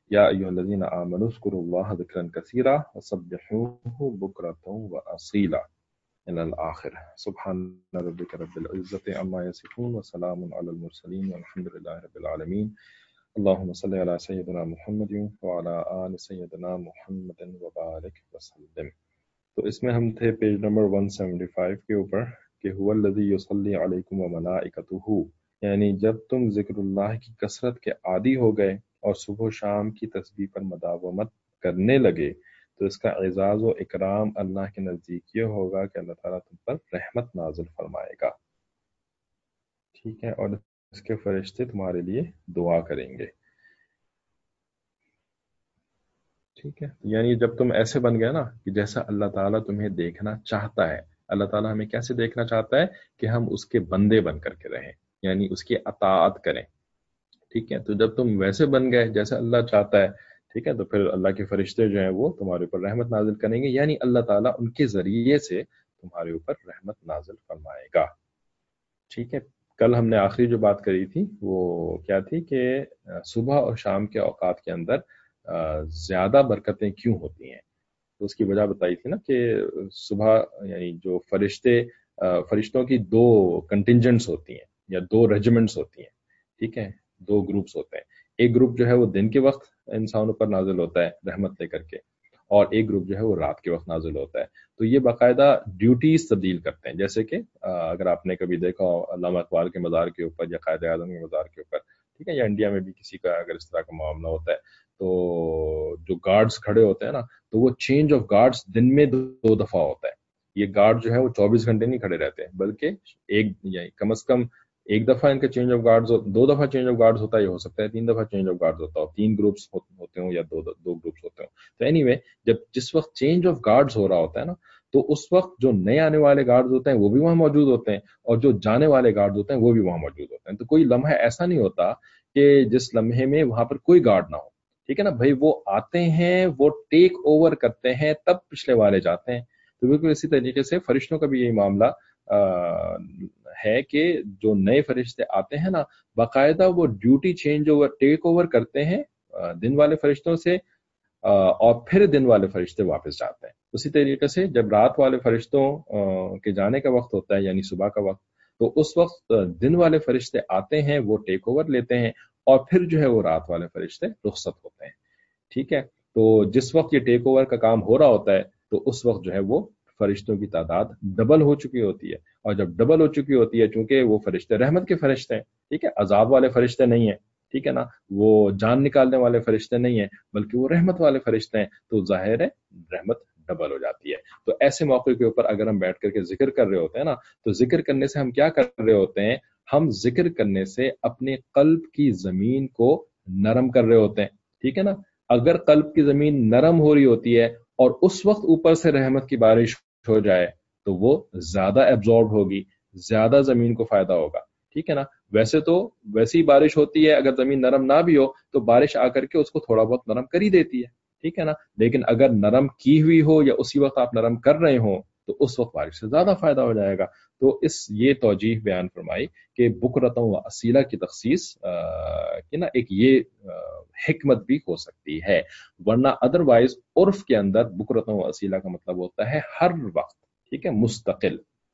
या अय्युहल्लज़ीना आमनू उज़्कुरुल्लाह ज़िक्रन कसीरा वसब्बिहूहु बुक्रतन व असीला इलल आखिर। सुब्हान रब्बिका रब्बिल इज़्ज़ति अम्मा यसिफून व सलामुन अलल मुरसलीन वल्हम्दुलिल्लाहि रब्बिल आलमीन। अल्लाहुम्मा सल्लि अला सय्यिदिना मुहम्मदिन व अला आलि सय्यिदिना मुहम्मदिन व बारिक वसल्लिम। तो इसमें हम थे पेज नंबर 175 के ऊपर कि हुवल्लज़ी युसल्ली अलैकुम व मलाइकतुहु, यानी जब तुम ज़िक्रुल्लाह की कसरत के आदी हो गए और सुबह शाम की तस्बीह पर मदावमत करने लगे तो इसका एजाज़ व इकराम अल्लाह के नज़दीक ये होगा कि अल्लाह ताला तुम पर रहमत नाज़िल फरमाएगा। ठीक है, और इसके फरिश्ते तुम्हारे लिए दुआ करेंगे। ठीक है, यानी जब तुम ऐसे बन गए ना कि जैसा अल्लाह ताला तुम्हें देखना चाहता है, अल्लाह ताला हमें कैसे देखना चाहता है कि हम उसके बंदे बन करके रहें, यानी उसकी अताअत करें। ठीक है, तो जब तुम वैसे बन गए जैसे अल्लाह चाहता है, ठीक है, तो फिर अल्लाह के फरिश्ते जो हैं वो तुम्हारे ऊपर रहमत नाजिल करेंगे, यानी अल्लाह ताला उनके जरिए से तुम्हारे ऊपर रहमत नाजिल फरमाएगा। ठीक है, कल हमने आखिरी जो बात करी थी वो क्या थी कि सुबह और शाम के औकात के अंदर ज्यादा बरकतें क्यों होती हैं। तो उसकी वजह बताई थी ना कि सुबह यानी जो फरिश्तों की दो कंटिजेंट्स होती हैं या दो रेजिमेंट्स होती हैं। ठीक है, दो ग्रुप्स होते हैं। एक ग्रुप जो है वो दिन के वक्त इंसानों पर नाजिल होता है रहमत लेकर के, और एक ग्रुप जो है वो रात के वक्त नाजिल होता है। तो ये बाकायदा ड्यूटीज तब्दील करते हैं, जैसे कि अगर आपने कभी देखा हो अल्लामा इकबाल के मज़ार के ऊपर या कायद आज़म के मज़ार के ऊपर, ठीक है, या इंडिया में भी किसी का अगर इस तरह का मामला होता है तो जो गार्ड्स खड़े होते हैं ना, तो वो चेंज ऑफ गार्ड्स दिन में दो दफा होता है। ये गार्ड जो है वो 24 घंटे नहीं खड़े रहते हैं, बल्कि एक या कम से कम एक दफा इनका चेंज ऑफ गार्ड्स, दो दफा चेंज ऑफ गार्ड्स होता है, ये हो सकता है तीन दफा चेंज ऑफ गार्ड्स होता हो, तीन ग्रुप्स होते हो या दो ग्रुप्स होते हो। तो एनीवे, जब जिस वक्त चेंज ऑफ गार्ड्स हो रहा होता है ना, तो उस वक्त जो नए आने वाले गार्ड्स होते हैं वो भी वहां मौजूद होते हैं, और जो जाने वाले गार्ड्स होते हैं वो भी वहां मौजूद होते हैं। तो कोई लम्हा ऐसा नहीं होता कि जिस लम्हे में वहां पर कोई गार्ड ना हो। ठीक है ना भाई, वो आते हैं, वो टेक ओवर करते हैं, तब पिछले वाले जाते हैं। तो बिल्कुल इसी तरीके से फरिश्तों का भी यही मामला है कि जो नए फरिश्ते आते हैं ना, बाकायदा वो duty change over take over करते हैं दिन वाले फरिश्तों से, और फिर दिन वाले फरिश्ते वापस जाते हैं। उसी तरीके से जब रात वाले फरिश्तों के जाने का वक्त होता है यानी सुबह का वक्त, तो उस वक्त दिन वाले फरिश्ते आते हैं, वो टेक ओवर लेते हैं, और फिर जो है वो रात वाले फरिश्ते रुखसत होते हैं। ठीक है, तो जिस वक्त ये टेक ओवर का काम हो रहा होता है तो उस वक्त जो है वो फरिश्तों की तादाद डबल हो चुकी होती है, और जब डबल हो चुकी होती है, चूंकि वो फरिश्ते रहमत के फरिश्ते हैं, ठीक है, अजाब वाले फरिश्ते नहीं है, ठीक है ना, वो जान निकालने वाले फरिश्ते नहीं है, बल्कि वो रहमत वाले फरिश्ते हैं, तो जाहिर है रहमत डबल हो जाती है। तो ऐसे मौके के ऊपर अगर हम बैठ करके जिक्र कर रहे होते हैं ना, तो जिक्र करने से हम क्या कर रहे होते हैं, हम जिक्र करने से अपने कल्ब की जमीन को नरम कर रहे होते हैं। ठीक है ना, अगर कल्ब की जमीन नरम हो रही होती है और उस वक्त ऊपर से रहमत की बारिश हो जाए तो वो ज्यादा एब्जॉर्ब होगी, ज्यादा जमीन को फायदा होगा। ठीक है ना, वैसे तो वैसी बारिश होती है, अगर जमीन नरम ना भी हो तो बारिश आकर के उसको थोड़ा बहुत नरम कर ही देती है। ठीक है ना, लेकिन अगर नरम की हुई हो या उसी वक्त आप नरम कर रहे हो तो उस वक्त बारिश से ज्यादा फायदा हो जाएगा। तो इस ये तौजीह बयान फरमाई कि बुकरतों व असीला की तखसीस कि ना एक ये हिकमत भी हो सकती है, वरना अदरवाइज उर्फ के अंदर बुकरतों व असीला का मतलब होता है हर वक्त, ठीक है, मुस्तकिल।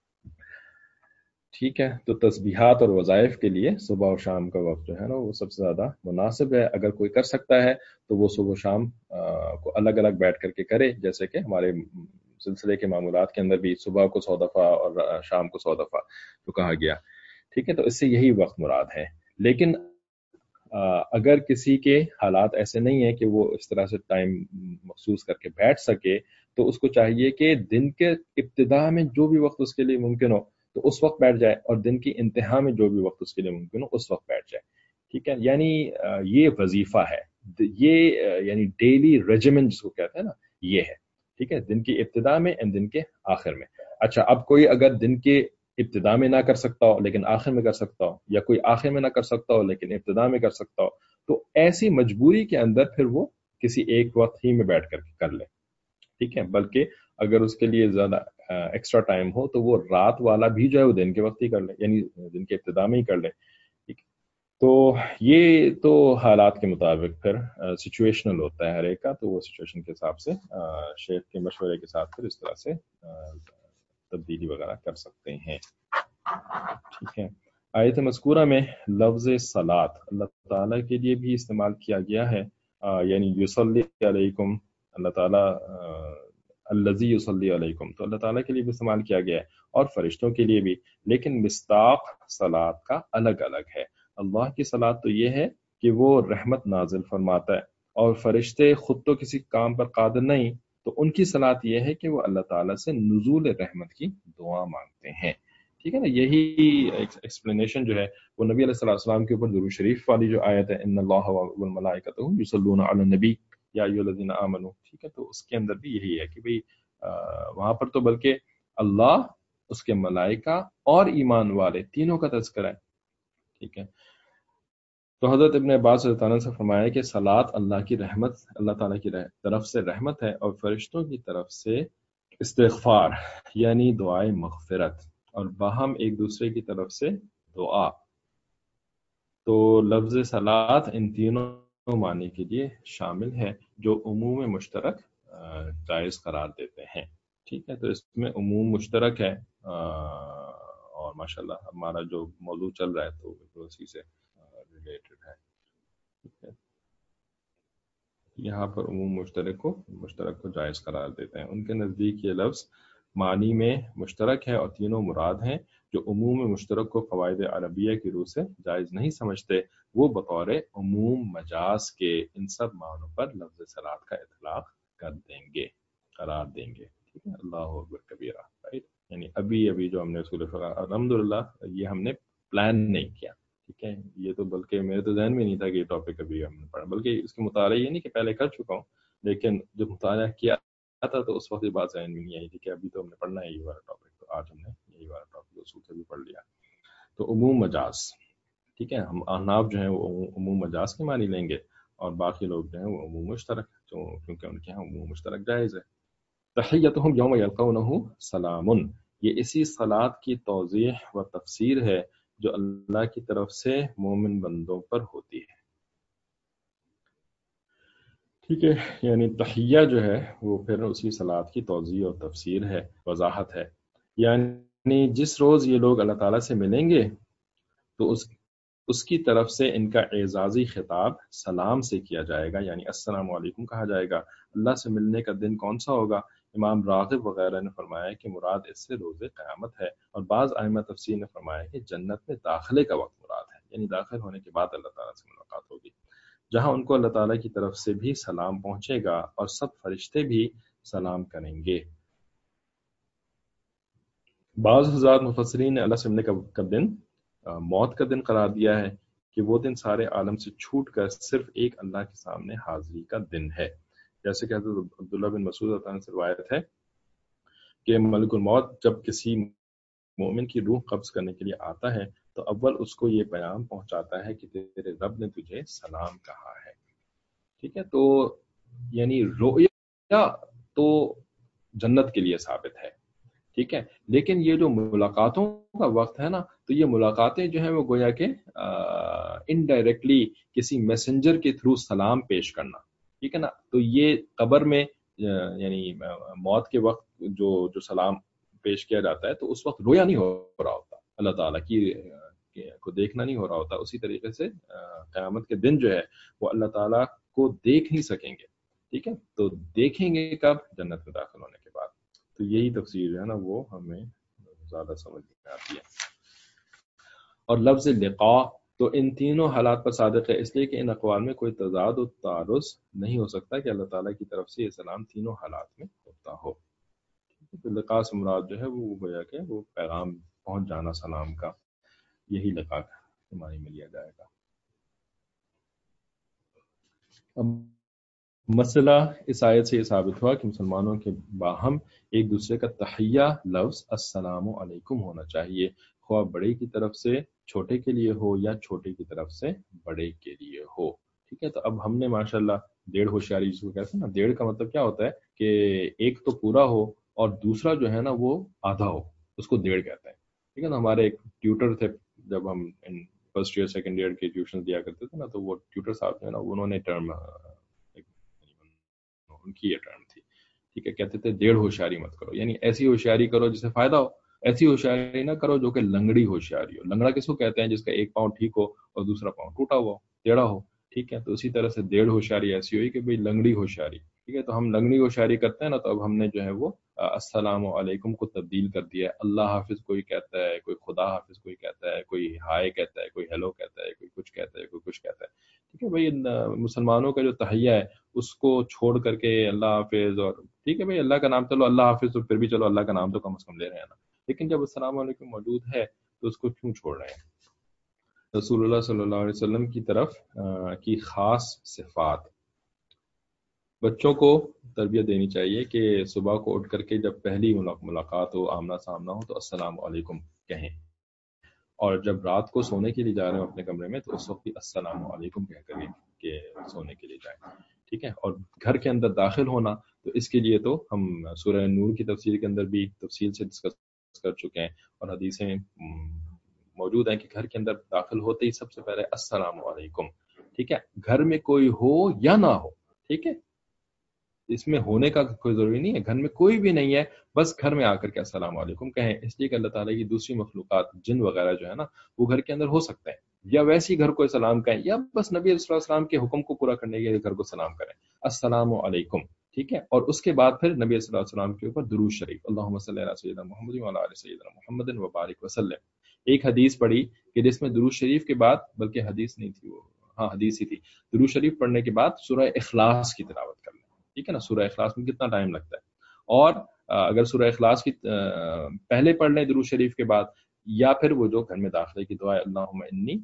ठीक है, तो तस्बीहात और वज़ाइफ के लिए सुबह और शाम का वक्त जो है ना वो सबसे ज़्यादा मुनासिब है। अगर कोई कर सकता है तो वो सुबह शाम को अलग अलग बैठ करके करे, जैसे कि हमारे सिलसिले के मामूलात के अंदर भी सुबह को 100 दफ़ा और शाम को 100 दफ़ा जो कहा गया। ठीक है, तो इससे यही वक्त मुराद है। लेकिन अगर किसी के हालात ऐसे नहीं है कि वो इस तरह से टाइम मखसूस करके बैठ सके, तो उसको चाहिए कि दिन के इब्तिदा में जो भी वक्त उसके लिए मुमकिन हो तो उस वक्त बैठ जाए, और दिन की इंतहा में जो भी वक्त उसके लिए मुमकिन हो उस वक्त बैठ जाए। ठीक है, यानी ये वजीफा है, ये यानी डेली रेजिमेंट जिसको कहते हैं ना, ये है। ठीक है, दिन की इब्तिदा में एंड दिन के आखिर में। अच्छा, अब कोई अगर दिन के इब्तिदा में ना कर सकता हो लेकिन आखिर में कर सकता हो, या कोई आखिर में ना कर सकता हो लेकिन इब्तिदा में कर सकता हो, तो ऐसी मजबूरी के अंदर फिर वो किसी एक वक्त ही में बैठ कर कर ले। ठीक है, बल्कि अगर उसके लिए ज्यादा एक्स्ट्रा टाइम हो तो वो रात वाला भी जो है वो दिन के वक्त ही कर ले, यानी दिन के इब्तिदा में ही कर ले। ठीक है, تو یہ تو حالات کے مطابق پھر سچویشنل ہوتا ہے ہر ایک کا، تو وہ سچویشن کے حساب سے شیخ کے مشورے کے ساتھ پھر اس طرح سے تبدیلی وغیرہ کر سکتے ہیں. ٹھیک ہے. آیت مذکورہ میں لفظ صلاۃ اللہ تعالیٰ کے لیے بھی استعمال کیا گیا ہے، یعنی یصلی علیکم، اللہ تعالیٰ الذی یصلی علیکم، تو اللہ تعالیٰ کے لیے بھی استعمال کیا گیا ہے اور فرشتوں کے لیے بھی، لیکن مصداق صلاۃ کا الگ الگ ہے. اللہ کی صلاۃ تو یہ ہے کہ وہ رحمت نازل فرماتا ہے، اور فرشتے خود تو کسی کام پر قادر نہیں، تو ان کی صلاۃ یہ ہے کہ وہ اللہ تعالیٰ سے نزول رحمت کی دعا مانگتے ہیں. ٹھیک ہے نا. یہی ایکسپلینیشن جو ہے وہ نبی علیہ الصلوۃ والسلام کے اوپر درود شریف والی جو آیت ہے، ان اللہ والملائکۃ یصلون علی النبی یا ایھا الذین آمنوا، ٹھیک ہے، تو اس کے اندر بھی یہی ہے کہ بھئی وہاں پر تو بلکہ اللہ، اس کے ملائکہ اور ایمان والے تینوں کا تذکرہ ہے. ٹھیک ہے. تو حضرت ابن عباس رضی اللہ عنہ سے فرمایا کہ صلاۃ اللہ کی رحمت، اللہ تعالیٰ کی طرف سے رحمت ہے، اور فرشتوں کی طرف سے استغفار یعنی دعائے مغفرت، اور باہم ایک دوسرے کی طرف سے دعا. تو لفظ صلاۃ ان تینوں معنی کے لیے شامل ہے جو عموم مشترک جائز قرار دیتے ہیں. ٹھیک ہے. تو اس میں عموم مشترک ہے، اور ماشاءاللہ ہمارا جو موضوع چل رہا ہے تو اسی سے ریلیٹڈ ہے. ٹھیک ہے. یہاں پر عموم مشترک کو جائز قرار دیتے ہیں. ان کے نزدیک یہ لفظ معنی میں مشترک ہے اور تینوں مراد ہیں. جو عموم مشترک کو قواعد عربیہ کی روح سے جائز نہیں سمجھتے، وہ بطور عموم مجاز کے ان سب معنوں پر لفظ صلاۃ کا اطلاق قرار دیں گے. ٹھیک ہے. اللہ اکبر کبیرہ. رائٹ. یعنی ابھی جو ہم نے اصول فقہ الحمدللہ یہ ہم نے پلان نہیں کیا. ٹھیک ہے. یہ تو بلکہ میرے تو ذہن میں نہیں تھا کہ یہ ٹاپک ابھی ہم نے پڑھا، بلکہ اس کے مطالعہ یہ نہیں کہ پہلے کر چکا ہوں، لیکن جب مطالعہ کیا تھا تو اس وقت یہ بات ذہن میں نہیں آئی تھی کہ ابھی تو ہم نے پڑھنا ہے یہ والا ٹاپک. تو آج ہم نے یہی والا ٹاپک اصول سے بھی پڑھ لیا. تو عموم مجاز، ٹھیک ہے، ہم احناف جو ہیں وہ عموم مجاز کے معنی لیں گے، اور باقی لوگ جو ہیں وہ عموم مشترک، کیونکہ ان کے یہاں عموم مشترک جائز ہے. تحیتہم یوم یلقونہ سلام، یہ اسی صلاۃ کی توضیح و تفسیر ہے جو اللہ کی طرف سے مومن بندوں پر ہوتی ہے. ٹھیک ہے. یعنی تحیہ جو ہے وہ پھر اسی صلاۃ کی توضیح اور تفسیر ہے، وضاحت ہے. یعنی جس روز یہ لوگ اللہ تعالیٰ سے ملیں گے تو اس کی طرف سے ان کا اعزازی خطاب سلام سے کیا جائے گا، یعنی السلام علیکم کہا جائے گا. اللہ سے ملنے کا دن کون سا ہوگا؟ امام راغب وغیرہ نے فرمایا کہ مراد اس سے روز قیامت ہے، اور بعض ائمہ تفسیر نے فرمایا کہ جنت میں داخلے کا وقت مراد ہے، یعنی داخل ہونے کے بعد اللہ تعالیٰ سے ملاقات ہوگی، جہاں ان کو اللہ تعالیٰ کی طرف سے بھی سلام پہنچے گا اور سب فرشتے بھی سلام کریں گے. بعض حضرات مفسرین نے اللہ سے ملنے کا دن موت کا دن قرار دیا ہے کہ وہ دن سارے عالم سے چھوٹ کر صرف ایک اللہ کے سامنے حاضری کا دن ہے. جیسے کہ حضرت عبداللہ بن مسعود رضی اللہ عنہ سے روایت ہے کہ ملک الموت جب کسی مومن کی روح قبض کرنے کے لیے آتا ہے تو اول اس کو یہ پیغام پہنچاتا ہے کہ تیرے رب نے تجھے سلام کہا ہے. ٹھیک ہے. تو یعنی رویا تو جنت کے لیے ثابت ہے. ٹھیک ہے. لیکن یہ جو ملاقاتوں کا وقت ہے نا، تو یہ ملاقاتیں جو ہیں وہ گویا کہ انڈائریکٹلی کسی میسنجر کے تھرو سلام پیش کرنا. ٹھیک ہے نا. تو یہ قبر میں یعنی موت کے وقت جو سلام پیش کیا جاتا ہے تو اس وقت رویا نہیں ہو رہا ہوتا، اللہ تعالیٰ کی کو دیکھنا نہیں ہو رہا ہوتا. اسی طریقے سے قیامت کے دن جو ہے وہ اللہ تعالیٰ کو دیکھ نہیں سکیں گے. ٹھیک ہے. تو دیکھیں گے کب؟ جنت میں داخل ہونے کے بعد. تو یہی تفسیر جو ہے نا وہ ہمیں زیادہ سمجھ میں آتی ہے. اور لفظ لقاء تو ان تینوں حالات پر صادق ہے، اس لیے کہ ان اقوال میں کوئی تضاد و تعارض نہیں ہو سکتا کہ اللہ تعالیٰ کی طرف سے یہ سلام تینوں حالات میں ہوتا ہو. تو لقاء سے مراد جو ہے وہ گویا کہ وہ پیغام پہنچ جانا سلام کا، یہی لقاء کے معنی میں لیا جائے گا. اب مسئلہ اس آیت سے یہ ثابت ہوا کہ مسلمانوں کے باہم ایک دوسرے کا تحیہ لفظ السلام علیکم ہونا چاہیے، خواہ بڑے کی طرف سے چھوٹے کے لیے ہو یا چھوٹے کی طرف سے بڑے کے لیے ہو. ٹھیک ہے. تو اب ہم نے ماشاءاللہ ڈیڑھ ہوشیاری جس کو کہتے ہیں نا، ڈیڑھ کا مطلب کیا ہوتا ہے کہ ایک تو پورا ہو اور دوسرا جو ہے نا وہ آدھا ہو، اس کو ڈیڑھ کہتے ہیں. ٹھیک ہے نا. ہمارے ایک ٹیوٹر تھے جب ہم فرسٹ ایئر سیکنڈ ایئر کے ٹیوشن دیا کرتے تھے نا، تو وہ ٹیوٹر صاحب جو ہے نا انہوں نے ٹرم ان کی یہ ٹرم تھی، ٹھیک ہے، کہتے تھے 1.5 ہوشیاری مت کرو، یعنی ایسی ہوشیاری کرو جس سے فائدہ ہو، ایسی ہوشیاری نہ کرو جو کہ لنگڑی ہوشیاری ہو۔ لنگڑا کس کو کہتے ہیں؟ جس کا ایک پاؤں ٹھیک ہو اور دوسرا پاؤں ٹوٹا ہوا ہو، ٹیڑھا ہو، ٹھیک ہے۔ تو اسی طرح سے 1.5 ہوشیاری ایسی ہوئی کہ بھئی لنگڑی ہوشیاری، ٹھیک ہے۔ تو ہم لنگڑی ہوشیاری کرتے ہیں نا، تو اب ہم نے جو ہے وہ السلام علیکم کو تبدیل کر دیا ہے۔ اللہ حافظ کوئی کہتا ہے، کوئی خدا حافظ کوئی کہتا ہے، کوئی ہائے کہتا ہے، کوئی ہیلو کہتا ہے، کوئی کچھ کہتا ہے، کوئی کچھ کہتا ہے، ٹھیک ہے بھائی۔ مسلمانوں کا جو تحیہ ہے اس کو چھوڑ کر کے اللہ حافظ، اور ٹھیک ہے بھائی اللہ کا نام، چلو اللہ حافظ تو پھر بھی چلو اللہ کا نام تو کم از کم لے رہے ہیں نا، لیکن جب السلام علیکم موجود ہے تو اس کو کیوں چھوڑ رہے ہیں؟ رسول اللہ صلی اللہ علیہ وسلم کی طرف کی خاص صفات، بچوں کو تربیت دینی چاہیے کہ صبح کو اٹھ کر کے جب پہلی ملاقات ہو، آمنا سامنا ہو، تو السلام علیکم کہیں، اور جب رات کو سونے کے لیے جا رہے ہو اپنے کمرے میں تو اس وقت بھی السلام علیکم کہہ کر کے سونے کے لیے جائیں، ٹھیک ہے۔ اور گھر کے اندر داخل ہونا، تو اس کے لیے تو ہم سورہ نور کی تفسیر کے اندر بھی تفصیل سے ڈسکس کر چکے ہیں، اور حدیثیں موجود ہیں کہ گھر کے اندر داخل ہوتے ہی سب سے پہلے السلام علیکم، ٹھیک ہے، گھر میں کوئی ہو یا نہ ہو، ٹھیک ہے، اس میں ہونے کا کوئی ضروری نہیں ہے، گھر میں کوئی بھی نہیں ہے، بس گھر میں آ کر کے السلام علیکم کہیں، اس لیے کہ اللہ تعالیٰ کی دوسری مخلوقات جن وغیرہ جو ہے نا وہ گھر کے اندر ہو سکتے ہیں، یا ویسے ہی گھر کو سلام کہیں، یا بس نبی صلی اللہ علیہ وسلم کے حکم کو پورا کرنے کے لیے گھر کو سلام کریں، السلام علیکم، ٹھیک ہے۔ اور اس کے بعد پھر نبی صلی اللہ علیہ وسلم کے اوپر درود شریف، اللہم صلی علی سیدنا محمد وعلی آل سیدنا محمد وبارک وسلم۔ ایک حدیث پڑھی کہ جس میں درود شریف کے بعد، بلکہ حدیث نہیں تھی وہ، ہاں حدیث ہی تھی، درود شریف پڑھنے کے بعد سورہ اخلاص کی تلاوت کرنا، ٹھیک ہے نا۔ سورہ اخلاص میں کتنا ٹائم لگتا ہے، اور اگر سورہ اخلاص کی پہلے پڑھ لیں درود شریف کے بعد، یا پھر وہ جو گھر میں داخلے کی دعا ہے، اللہم انی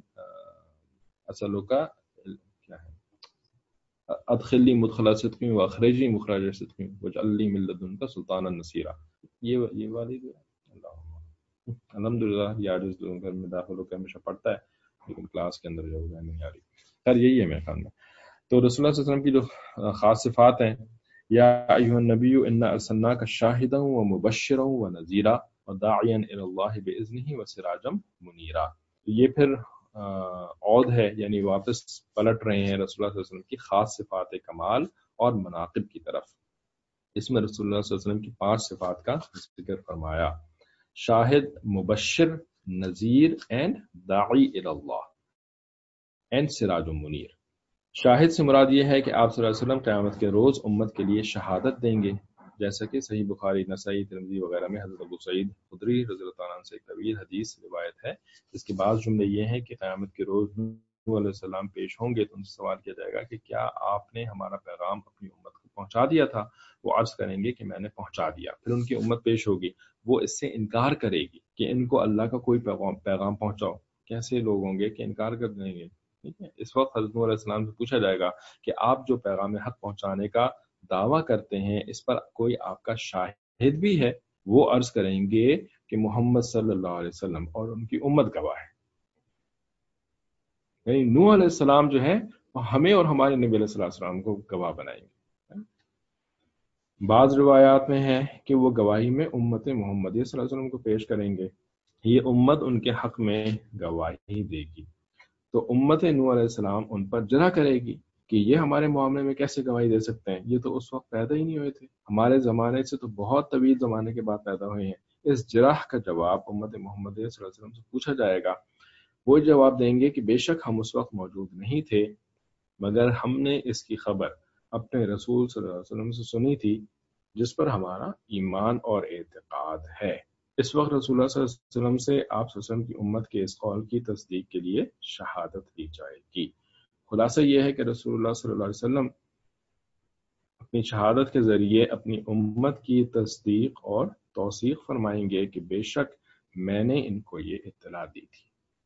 اسألک کیا ہے، ادخلی مدخل صدق واخرجی مخرج صدق واجعل لی من لدنک سلطانا نصیرا، یہ والی جو ہے، الحمدللہ یہ عاجز گھر میں داخل ہو کے ہمیشہ پڑھتا ہے، لیکن کلاس کے اندر جو ہے نہیں آ رہی، خیر یہی ہے میرے خیال میں۔ تو رسول اللہ صلی اللہ علیہ وسلم کی جو خاص صفات ہیں، یا ایھا النبی انا ارسلناک شاہدا ومبشرا ونذیرا وداعیا الی اللہ باذنہ وسراجا منیرا۔ یہ پھر عود ہے، یعنی واپس پلٹ رہے ہیں رسول اللہ صلی اللہ علیہ وسلم کی خاص صفات کمال اور مناقب کی طرف۔ اس میں رسول اللہ صلی اللہ علیہ وسلم کی 5 صفات کا ذکر فرمایا: شاہد، مبشر، نذیر اینڈ داعی الی اللہ اینڈ سراج منیر۔ شاہد سے مراد یہ ہے کہ آپ صلی اللہ علیہ وسلم قیامت کے روز امت کے لیے شہادت دیں گے، جیسا کہ صحیح بخاری، نسائی، ترمذی وغیرہ میں حضرت ابو سعید خدری رضی اللہ عنہ سے ایک طویل حدیث روایت ہے، اس کے بعض جملے یہ ہیں کہ قیامت کے روز نوح علیہ السلام پیش ہوں گے تو ان سے سوال کیا جائے گا کہ کیا آپ نے ہمارا پیغام اپنی امت کو پہنچا دیا تھا؟ وہ عرض کریں گے کہ میں نے پہنچا دیا۔ پھر ان کی امت پیش ہوگی، وہ اس سے انکار کرے گی کہ ان کو اللہ کا کوئی پیغام پہنچاؤ۔ کیسے لوگ ہوں گے کہ انکار کر دیں گے؟ ٹھیک ہے، اس وقت حضرت نوح علیہ السلام سے پوچھا جائے گا کہ آپ جو پیغام حق پہنچانے کا دعویٰ کرتے ہیں اس پر کوئی آپ کا شاہد بھی ہے؟ وہ عرض کریں گے کہ محمد صلی اللہ علیہ وسلم اور ان کی امت گواہ ہے۔ یعنی نوح علیہ السلام جو ہے ہمیں اور ہمارے نبی علیہ السلام کو گواہ بنائیں گے۔ بعض روایات میں ہے کہ وہ گواہی میں امت محمدیہ صلی اللہ علیہ وسلم کو پیش کریں گے، یہ امت ان کے حق میں گواہی دے گی، تو امت نوح علیہ السلام ان پر جرح کرے گی کہ یہ ہمارے معاملے میں کیسے گواہی دے سکتے ہیں، یہ تو اس وقت پیدا ہی نہیں ہوئے تھے، ہمارے زمانے سے تو بہت طویل زمانے کے بعد پیدا ہوئے ہیں۔ اس جرح کا جواب امت محمد صلی اللہ علیہ وسلم سے پوچھا جائے گا، وہ جواب دیں گے کہ بے شک ہم اس وقت موجود نہیں تھے، مگر ہم نے اس کی خبر اپنے رسول صلی اللہ علیہ وسلم سے سنی تھی جس پر ہمارا ایمان اور اعتقاد ہے۔ اس وقت رسول اللہ صلی اللہ علیہ وسلم سے آپ صلی اللہ علیہ وسلم کی امت کے اس قول کی تصدیق کے لیے شہادت دی جائے گی۔ خلاصہ یہ ہے کہ رسول اللہ صلی اللہ علیہ وسلم اپنی شہادت کے ذریعے اپنی امت کی تصدیق اور توثیق فرمائیں گے کہ بے شک میں نے ان کو یہ اطلاع دی تھی۔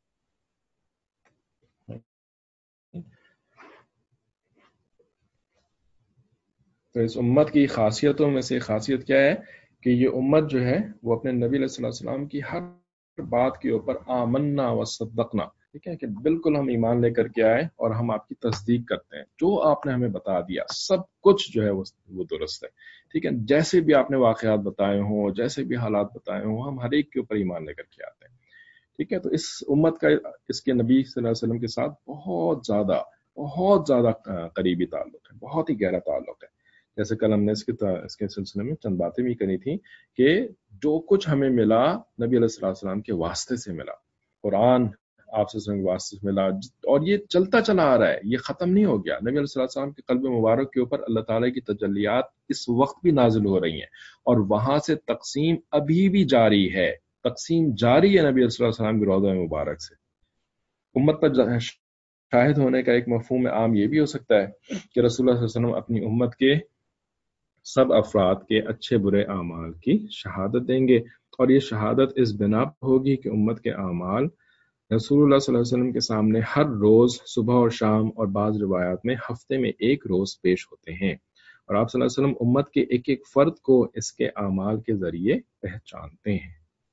تو اس امت کی خاصیتوں میں سے خاصیت کیا ہے کہ یہ امت جو ہے وہ اپنے نبی علیہ السلام کی ہر بات کے اوپر آمنا و صدقنا، ٹھیک ہے، کہ بالکل ہم ایمان لے کر کے آئے اور ہم آپ کی تصدیق کرتے ہیں، جو آپ نے ہمیں بتا دیا سب کچھ جو ہے وہ درست ہے، ٹھیک ہے، جیسے بھی آپ نے واقعات بتائے ہوں، جیسے بھی حالات بتائے ہوں، ہم ہر ایک کے اوپر ایمان لے کر کے آتے ہیں، ٹھیک ہے، تو اس امت کا اس کے نبی صلی اللہ علیہ وسلم کے ساتھ بہت زیادہ قریبی تعلق ہے، بہت ہی گہرا تعلق ہے. جیسے کل ہم نے اس کے سلسلے میں چند باتیں بھی کری تھیں کہ جو کچھ ہمیں ملا نبی علیہ السلام کے واسطے سے ملا. قرآن آپ سے واسطے سے ملا، اور یہ چلتا چلا آ رہا ہے، یہ ختم نہیں ہو گیا. نبی علیہ السلام کے قلب مبارک کے اوپر اللہ تعالیٰ کی تجلیات اس وقت بھی نازل ہو رہی ہیں، اور وہاں سے تقسیم ابھی بھی جاری ہے. تقسیم جاری ہے نبی علیہ السلام کی روضہ مبارک سے. امت پر شاہد ہونے کا ایک مفہوم عام یہ بھی ہو سکتا ہے کہ رسول اللہ صلی اللہ علیہ وسلم اپنی امت کے سب افراد کے اچھے برے اعمال کی شہادت دیں گے، اور یہ شہادت اس بنا پر ہوگی کہ امت کے اعمال رسول اللہ صلی اللہ علیہ وسلم کے سامنے ہر روز صبح اور شام، اور بعض روایات میں ہفتے میں ایک روز پیش ہوتے ہیں، اور آپ صلی اللہ علیہ وسلم امت کے ایک ایک فرد کو اس کے اعمال کے ذریعے پہچانتے ہیں.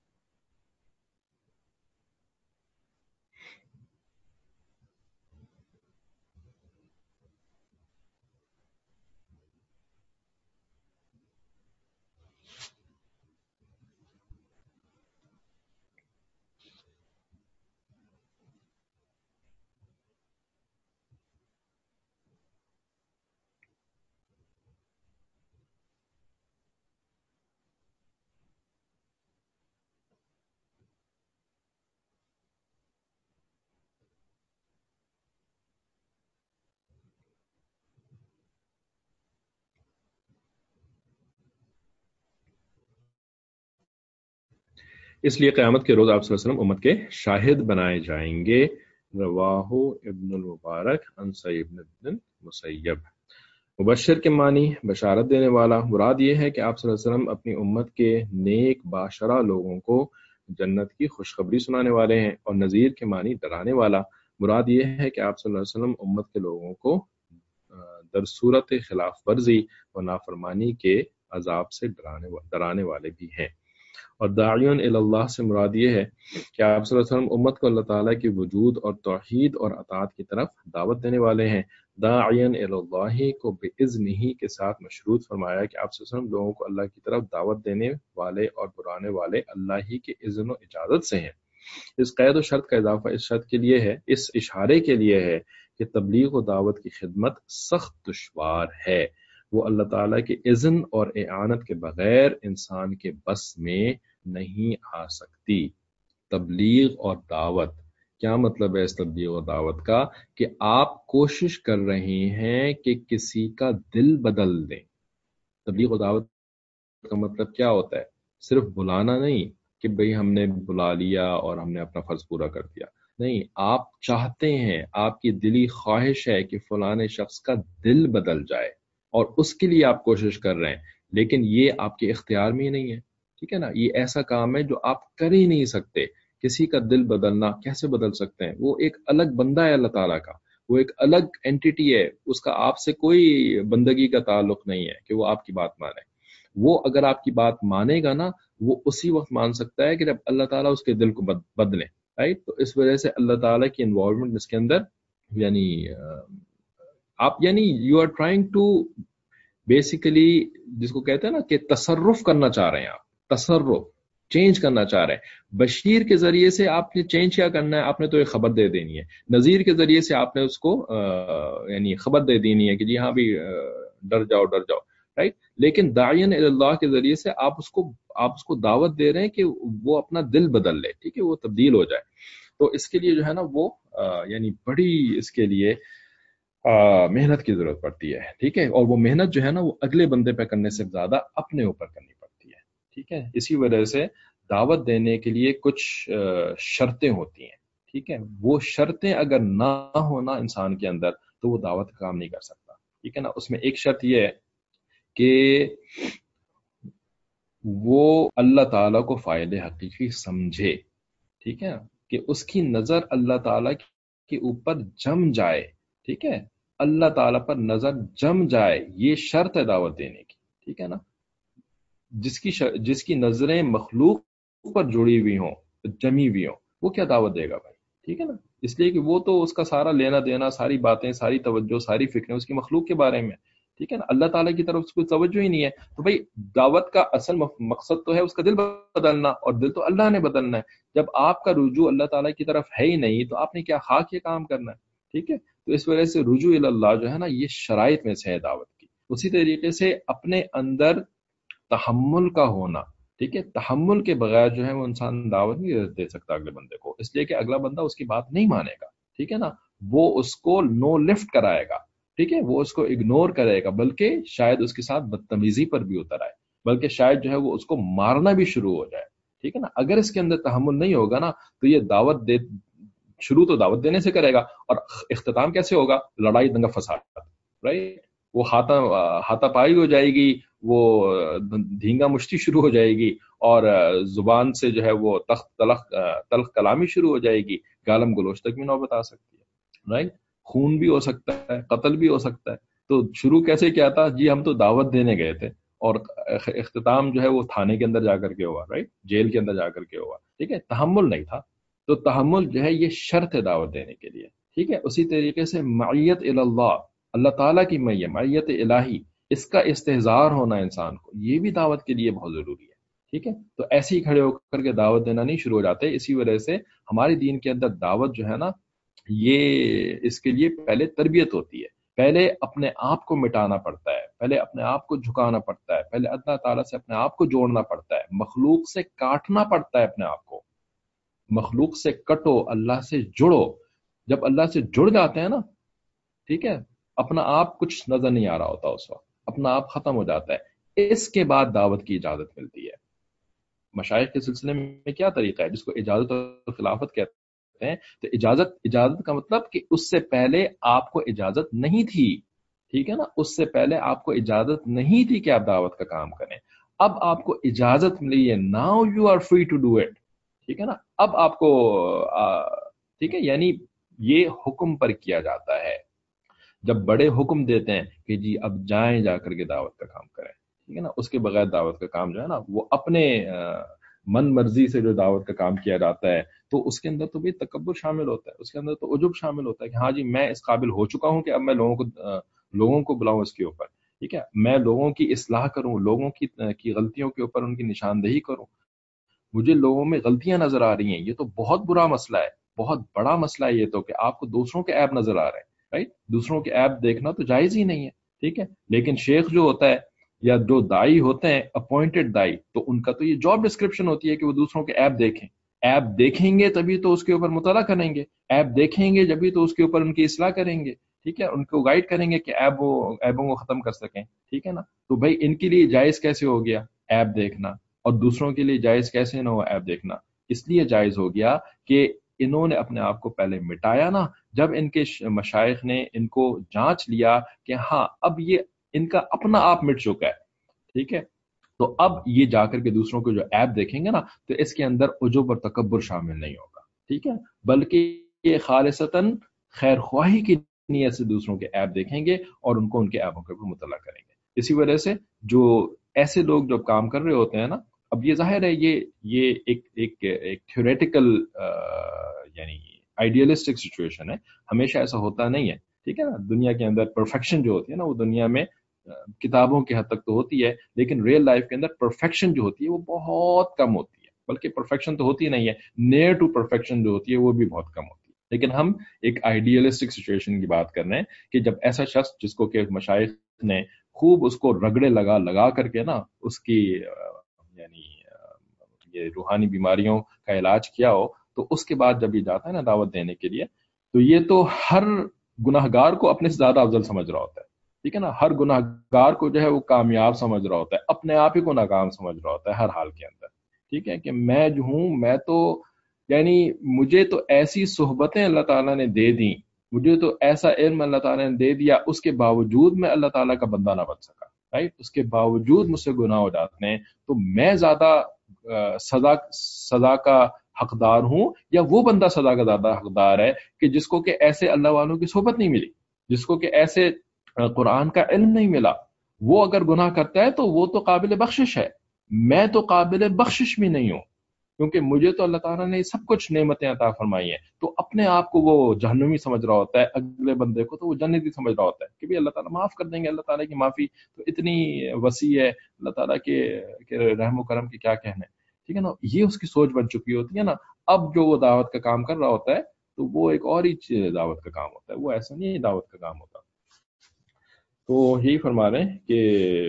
اس لیے قیامت کے روز آپ صلی اللہ علیہ وسلم امت کے شاہد بنائے جائیں گے. رواہ ابن المبارک عن سعید بن مسیب. مبشر کے معنی بشارت دینے والا. مراد یہ ہے کہ آپ صلی اللہ علیہ وسلم اپنی امت کے نیک باشرہ لوگوں کو جنت کی خوشخبری سنانے والے ہیں، اور نذیر کے معنی ڈرانے والا. مراد یہ ہے کہ آپ صلی اللہ علیہ وسلم امت کے لوگوں کو در صورت خلاف ورزی و نافرمانی کے عذاب سے ڈرانے والے بھی ہیں. اور داعین الی اللہ سے مراد یہ ہے کہ آپ صلی اللہ علیہ وسلم امت کو اللہ تعالیٰ کی وجود اور توحید اور اطاعت کی طرف دعوت دینے والے ہیں. داعین الی اللہ کو باذنہ کے ساتھ مشروط فرمایا کہ آپ صلی اللہ علیہ وسلم لوگوں کو اللہ کی طرف دعوت دینے والے اور بلانے والے اللہ ہی کے اذن و اجازت سے ہیں. اس قید و شرط کا اضافہ اس شرط کے لیے ہے، اس اشارے کے لیے ہے کہ تبلیغ و دعوت کی خدمت سخت دشوار ہے. وہ اللہ تعالیٰ کے اذن اور اعانت کے بغیر انسان کے بس میں نہیں آ سکتی. تبلیغ اور دعوت کیا مطلب ہے؟ اس تبلیغ و دعوت کا کہ آپ کوشش کر رہے ہیں کہ کسی کا دل بدل دیں. تبلیغ و دعوت کا مطلب کیا ہوتا ہے؟ صرف بلانا نہیں کہ بھئی ہم نے بلا لیا اور ہم نے اپنا فرض پورا کر دیا. نہیں، آپ چاہتے ہیں، آپ کی دلی خواہش ہے کہ فلانے شخص کا دل بدل جائے، اور اس کے لیے آپ کوشش کر رہے ہیں، لیکن یہ آپ کے اختیار میں ہی نہیں ہے. ٹھیک ہے نا، یہ ایسا کام ہے جو آپ کر ہی نہیں سکتے. کسی کا دل بدلنا کیسے بدل سکتے ہیں؟ وہ ایک الگ بندہ ہے اللہ تعالیٰ کا، وہ ایک الگ اینٹیٹی ہے، اس کا آپ سے کوئی بندگی کا تعلق نہیں ہے کہ وہ آپ کی بات مانے. وہ اگر آپ کی بات مانے گا نا، وہ اسی وقت مان سکتا ہے کہ جب اللہ تعالیٰ اس کے دل کو بدلے. رائٹ، تو اس وجہ سے اللہ تعالیٰ کی انوالومنٹ اس کے اندر، یعنی آپ یعنی you are trying to basically, جس کو کہتے ہیں نا کہ تصرف کرنا چاہ رہے ہیں، آپ تصرف چینج کرنا چاہ رہے ہیں. بشیر کے ذریعے سے آپ نے چینج کیا کرنا ہے؟ آپ نے تو ایک خبر دے دینی ہے. نذیر کے ذریعے سے آپ نے اس کو یعنی خبر دے دینی ہے کہ جی ہاں بھی ڈر جاؤ ڈر جاؤ. رائٹ، لیکن داعین اللہ کے ذریعے سے آپ اس کو دعوت دے رہے ہیں کہ وہ اپنا دل بدل لے. ٹھیک ہے، وہ تبدیل ہو جائے. تو اس کے لیے جو ہے نا وہ یعنی بڑی اس کے لیے محنت کی ضرورت پڑتی ہے. ٹھیک ہے، اور وہ محنت جو ہے نا وہ اگلے بندے پہ کرنے سے زیادہ اپنے اوپر کرنی پڑتی ہے. ٹھیک ہے، اسی وجہ سے دعوت دینے کے لیے کچھ شرطیں ہوتی ہیں. ٹھیک ہے، وہ شرطیں اگر نہ ہونا انسان کے اندر تو وہ دعوت کا کام نہیں کر سکتا. ٹھیک ہے نا، اس میں ایک شرط یہ ہے کہ وہ اللہ تعالیٰ کو فاعل حقیقی سمجھے. ٹھیک ہے، کہ اس کی نظر اللہ تعالیٰ کے اوپر جم جائے. ٹھیک ہے، اللہ تعالیٰ پر نظر جم جائے، یہ شرط ہے دعوت دینے کی. ٹھیک ہے نا، جس کی نظریں مخلوق پر جڑی ہوئی ہوں، جمی ہوئی ہوں، وہ کیا دعوت دے گا بھائی؟ ٹھیک ہے نا، اس لیے کہ وہ تو اس کا سارا لینا دینا، ساری باتیں، ساری توجہ، ساری فکریں اس کی مخلوق کے بارے میں. ٹھیک ہے نا, اللہ تعالیٰ کی طرف سے کوئی توجہ ہی نہیں ہے. تو بھائی دعوت کا اصل مقصد تو ہے اس کا دل بدلنا, اور دل تو اللہ نے بدلنا ہے. جب آپ کا رجوع اللہ تعالیٰ کی طرف ہے ہی نہیں تو آپ نے کیا خاک یہ کام کرنا ہے. ٹھیک ہے, تو اس وجہ سے رجوع اللہ جو ہے نا یہ شرائط میں سے ہے دعوت کی. اسی طریقے سے اپنے اندر تحمل کا ہونا, ٹھیک ہے, تحمل کے بغیر جو ہے وہ انسان دعوت نہیں دے سکتا اگلے بندے کو, اس لیے کہ اگلا بندہ اس کی بات نہیں مانے گا. ٹھیک ہے نا, وہ اس کو نو لفٹ کرائے گا, ٹھیک ہے, وہ اس کو اگنور کرے گا, بلکہ شاید اس کے ساتھ بدتمیزی پر بھی اتر آئے, بلکہ شاید جو ہے وہ اس کو مارنا بھی شروع ہو جائے. ٹھیک ہے نا, اگر اس کے اندر تحمل نہیں ہوگا نا تو یہ شروع تو دعوت دینے سے کرے گا, اور اختتام کیسے ہوگا؟ لڑائی دنگا فساد, رائٹ. وہ ہاتھا پائی ہو جائے گی, وہ دھینگا مشتی شروع ہو جائے گی, اور زبان سے جو ہے وہ تلخ کلامی شروع ہو جائے گی, گالم گلوچ تک بھی نوبت آ سکتی ہے, رائٹ. خون بھی ہو سکتا ہے, قتل بھی ہو سکتا ہے. تو شروع کیسے کیا تھا جی؟ ہم تو دعوت دینے گئے تھے, اور اختتام جو ہے وہ تھانے کے اندر جا کر کے ہوا, رائٹ, جیل کے اندر جا کر کے ہوا. ٹھیک ہے, تحمل نہیں تھا. تو تحمل جو ہے یہ شرط ہے دعوت دینے کے لیے. ٹھیک ہے, اسی طریقے سے معیت اللہ, اللہ تعالیٰ کی معیت الہی, اس کا استحضار ہونا انسان کو, یہ بھی دعوت کے لیے بہت ضروری ہے. ٹھیک ہے, تو ایسے ہی کھڑے ہو کر کے دعوت دینا نہیں شروع ہو جاتے. اسی وجہ سے ہمارے دین کے اندر دعوت جو ہے نا یہ اس کے لیے پہلے تربیت ہوتی ہے, پہلے اپنے آپ کو مٹانا پڑتا ہے, پہلے اپنے آپ کو جھکانا پڑتا ہے, پہلے اللہ تعالیٰ سے اپنے آپ کو جوڑنا پڑتا ہے, مخلوق سے کاٹنا پڑتا ہے اپنے آپ کو. مخلوق سے کٹو, اللہ سے جڑو. جب اللہ سے جڑ جاتے ہیں نا, ٹھیک ہے, اپنا آپ کچھ نظر نہیں آ رہا ہوتا اس وقت, اپنا آپ ختم ہو جاتا ہے. اس کے بعد دعوت کی اجازت ملتی ہے. مشائخ کے سلسلے میں کیا طریقہ ہے جس کو اجازت اور خلافت کہتے ہیں؟ تو اجازت کا مطلب کہ اس سے پہلے آپ کو اجازت نہیں تھی. ٹھیک ہے نا, اس سے پہلے آپ کو اجازت نہیں تھی کہ آپ دعوت کا کام کریں. اب آپ کو اجازت ملی ہے, now you are free to do it. ٹھیک ہے نا, اب آپ کو ٹھیک ہے, یعنی یہ حکم پر کیا جاتا ہے. جب بڑے حکم دیتے ہیں کہ جی اب جائیں, جا کر کے دعوت کا کام کریں, ٹھیک ہے نا, اس کے بغیر دعوت کا کام جو ہے نا وہ اپنے من مرضی سے جو دعوت کا کام کیا جاتا ہے, تو اس کے اندر تو بھی تکبر شامل ہوتا ہے, اس کے اندر تو عجب شامل ہوتا ہے کہ ہاں جی میں اس قابل ہو چکا ہوں کہ اب میں لوگوں کو بلاؤں اس کے اوپر. ٹھیک ہے, میں لوگوں کی اصلاح کروں, لوگوں کی غلطیوں کے اوپر ان کی نشاندہی کروں. مجھے لوگوں میں غلطیاں نظر آ رہی ہیں, یہ تو بہت برا مسئلہ ہے, بہت بڑا مسئلہ ہے یہ تو, کہ آپ کو دوسروں کے عیب نظر آ رہے ہیں, رائٹ. دوسروں کے عیب دیکھنا تو جائز ہی نہیں ہے. ٹھیک ہے, لیکن شیخ جو ہوتا ہے یا جو دائی ہوتے ہیں اپوائنٹڈ دائی, تو ان کا تو یہ جاب ڈسکرپشن ہوتی ہے کہ وہ دوسروں کے عیب دیکھیں. عیب دیکھیں گے تبھی تو اس کے اوپر مطالعہ کریں گے, عیب دیکھیں گے جبھی تو اس کے اوپر ان کی اصلاح کریں گے. ٹھیک ہے, ان کو گائیڈ کریں گے کہ عیبوں کو ختم کر سکیں. ٹھیک ہے نا, تو بھائی ان کے لیے جائز کیسے ہو گیا عیب دیکھنا, اور دوسروں کے لیے جائز کیسے نہ ہو عیب دیکھنا؟ اس لیے جائز ہو گیا کہ انہوں نے اپنے آپ کو پہلے مٹایا نا. جب ان کے مشائخ نے ان کو جانچ لیا کہ ہاں اب یہ ان کا اپنا آپ مٹ چکا ہے, ٹھیک ہے, تو اب یہ جا کر کے دوسروں کو جو عیب دیکھیں گے نا تو اس کے اندر عجب اور تکبر شامل نہیں ہوگا. ٹھیک ہے, بلکہ یہ خالصتاً خیر خواہی کی نیت سے دوسروں کے عیب دیکھیں گے اور ان کو ان کے عیبوں کے اوپر مطلع کریں گے. اسی وجہ سے جو ایسے لوگ جب کام کر رہے ہوتے ہیں نا, اب یہ ظاہر ہے یہ ایک تھیوریٹیکل یعنی آئیڈیلسٹک سچویشن ہے, ہمیشہ ایسا ہوتا نہیں ہے. ٹھیک ہے نا, دنیا کے اندر پرفیکشن جو ہوتی ہے نا وہ دنیا میں کتابوں کی حد تک تو ہوتی ہے, لیکن ریئل لائف کے اندر پرفیکشن جو ہوتی ہے وہ بہت کم ہوتی ہے. بلکہ پرفیکشن تو ہوتی نہیں ہے, نیئر ٹو پرفیکشن جو ہوتی ہے وہ بھی بہت کم ہوتی ہے. لیکن ہم ایک آئیڈیلسٹک سچویشن کی بات کر رہے ہیں کہ جب ایسا شخص جس کو کہ مشائخ نے خوب اس کو رگڑے لگا کر کے نا اس کی یعنی یہ روحانی بیماریوں کا علاج کیا ہو, تو اس کے بعد جب یہ جاتا ہے نا دعوت دینے کے لیے, تو یہ تو ہر گناہ گار کو اپنے سے زیادہ افضل سمجھ رہا ہوتا ہے. ٹھیک ہے نا, ہر گناہ گار کو جو ہے وہ کامیاب سمجھ رہا ہوتا ہے, اپنے آپ ہی کو ناکام سمجھ رہا ہوتا ہے ہر حال کے اندر. ٹھیک ہے, کہ میں جو ہوں, میں تو یعنی مجھے تو ایسی صحبتیں اللہ تعالیٰ نے دے دیں, مجھے تو ایسا علم اللہ تعالیٰ نے دے دیا, اس کے باوجود میں اللہ تعالیٰ کا بندہ نہ بن سکا, رائٹ. اس کے باوجود مجھ سے گناہ ہو جاتے ہیں, تو میں زیادہ سزا کا حقدار ہوں یا وہ بندہ سزا کا زیادہ حقدار ہے کہ جس کو کہ ایسے اللہ والوں کی صحبت نہیں ملی, جس کو کہ ایسے قرآن کا علم نہیں ملا. وہ اگر گناہ کرتا ہے تو وہ تو قابل بخشش ہے, میں تو قابل بخشش بھی نہیں ہوں, کیونکہ مجھے تو اللہ تعالیٰ نے سب کچھ نعمتیں عطا فرمائی ہیں، تو اپنے آپ کو وہ جہنمی سمجھ رہا ہوتا ہے، اگلے بندے کو تو وہ جنتی سمجھ رہا ہوتا ہے کہ بھی اللہ تعالیٰ معاف کر دیں گے، اللہ تعالیٰ کی معافی تو اتنی وسیع ہے، اللہ تعالیٰ کے رحم و کرم کے کیا کہنے، ٹھیک ہے نا، یہ اس کی سوچ بن چکی ہوتی ہے نا۔ اب جو وہ دعوت کا کام کر رہا ہوتا ہے تو وہ ایک اور ہی دعوت کا کام ہوتا ہے، وہ ایسا نہیں دعوت کا کام ہوتا۔ تو یہی فرما رہے ہیں کہ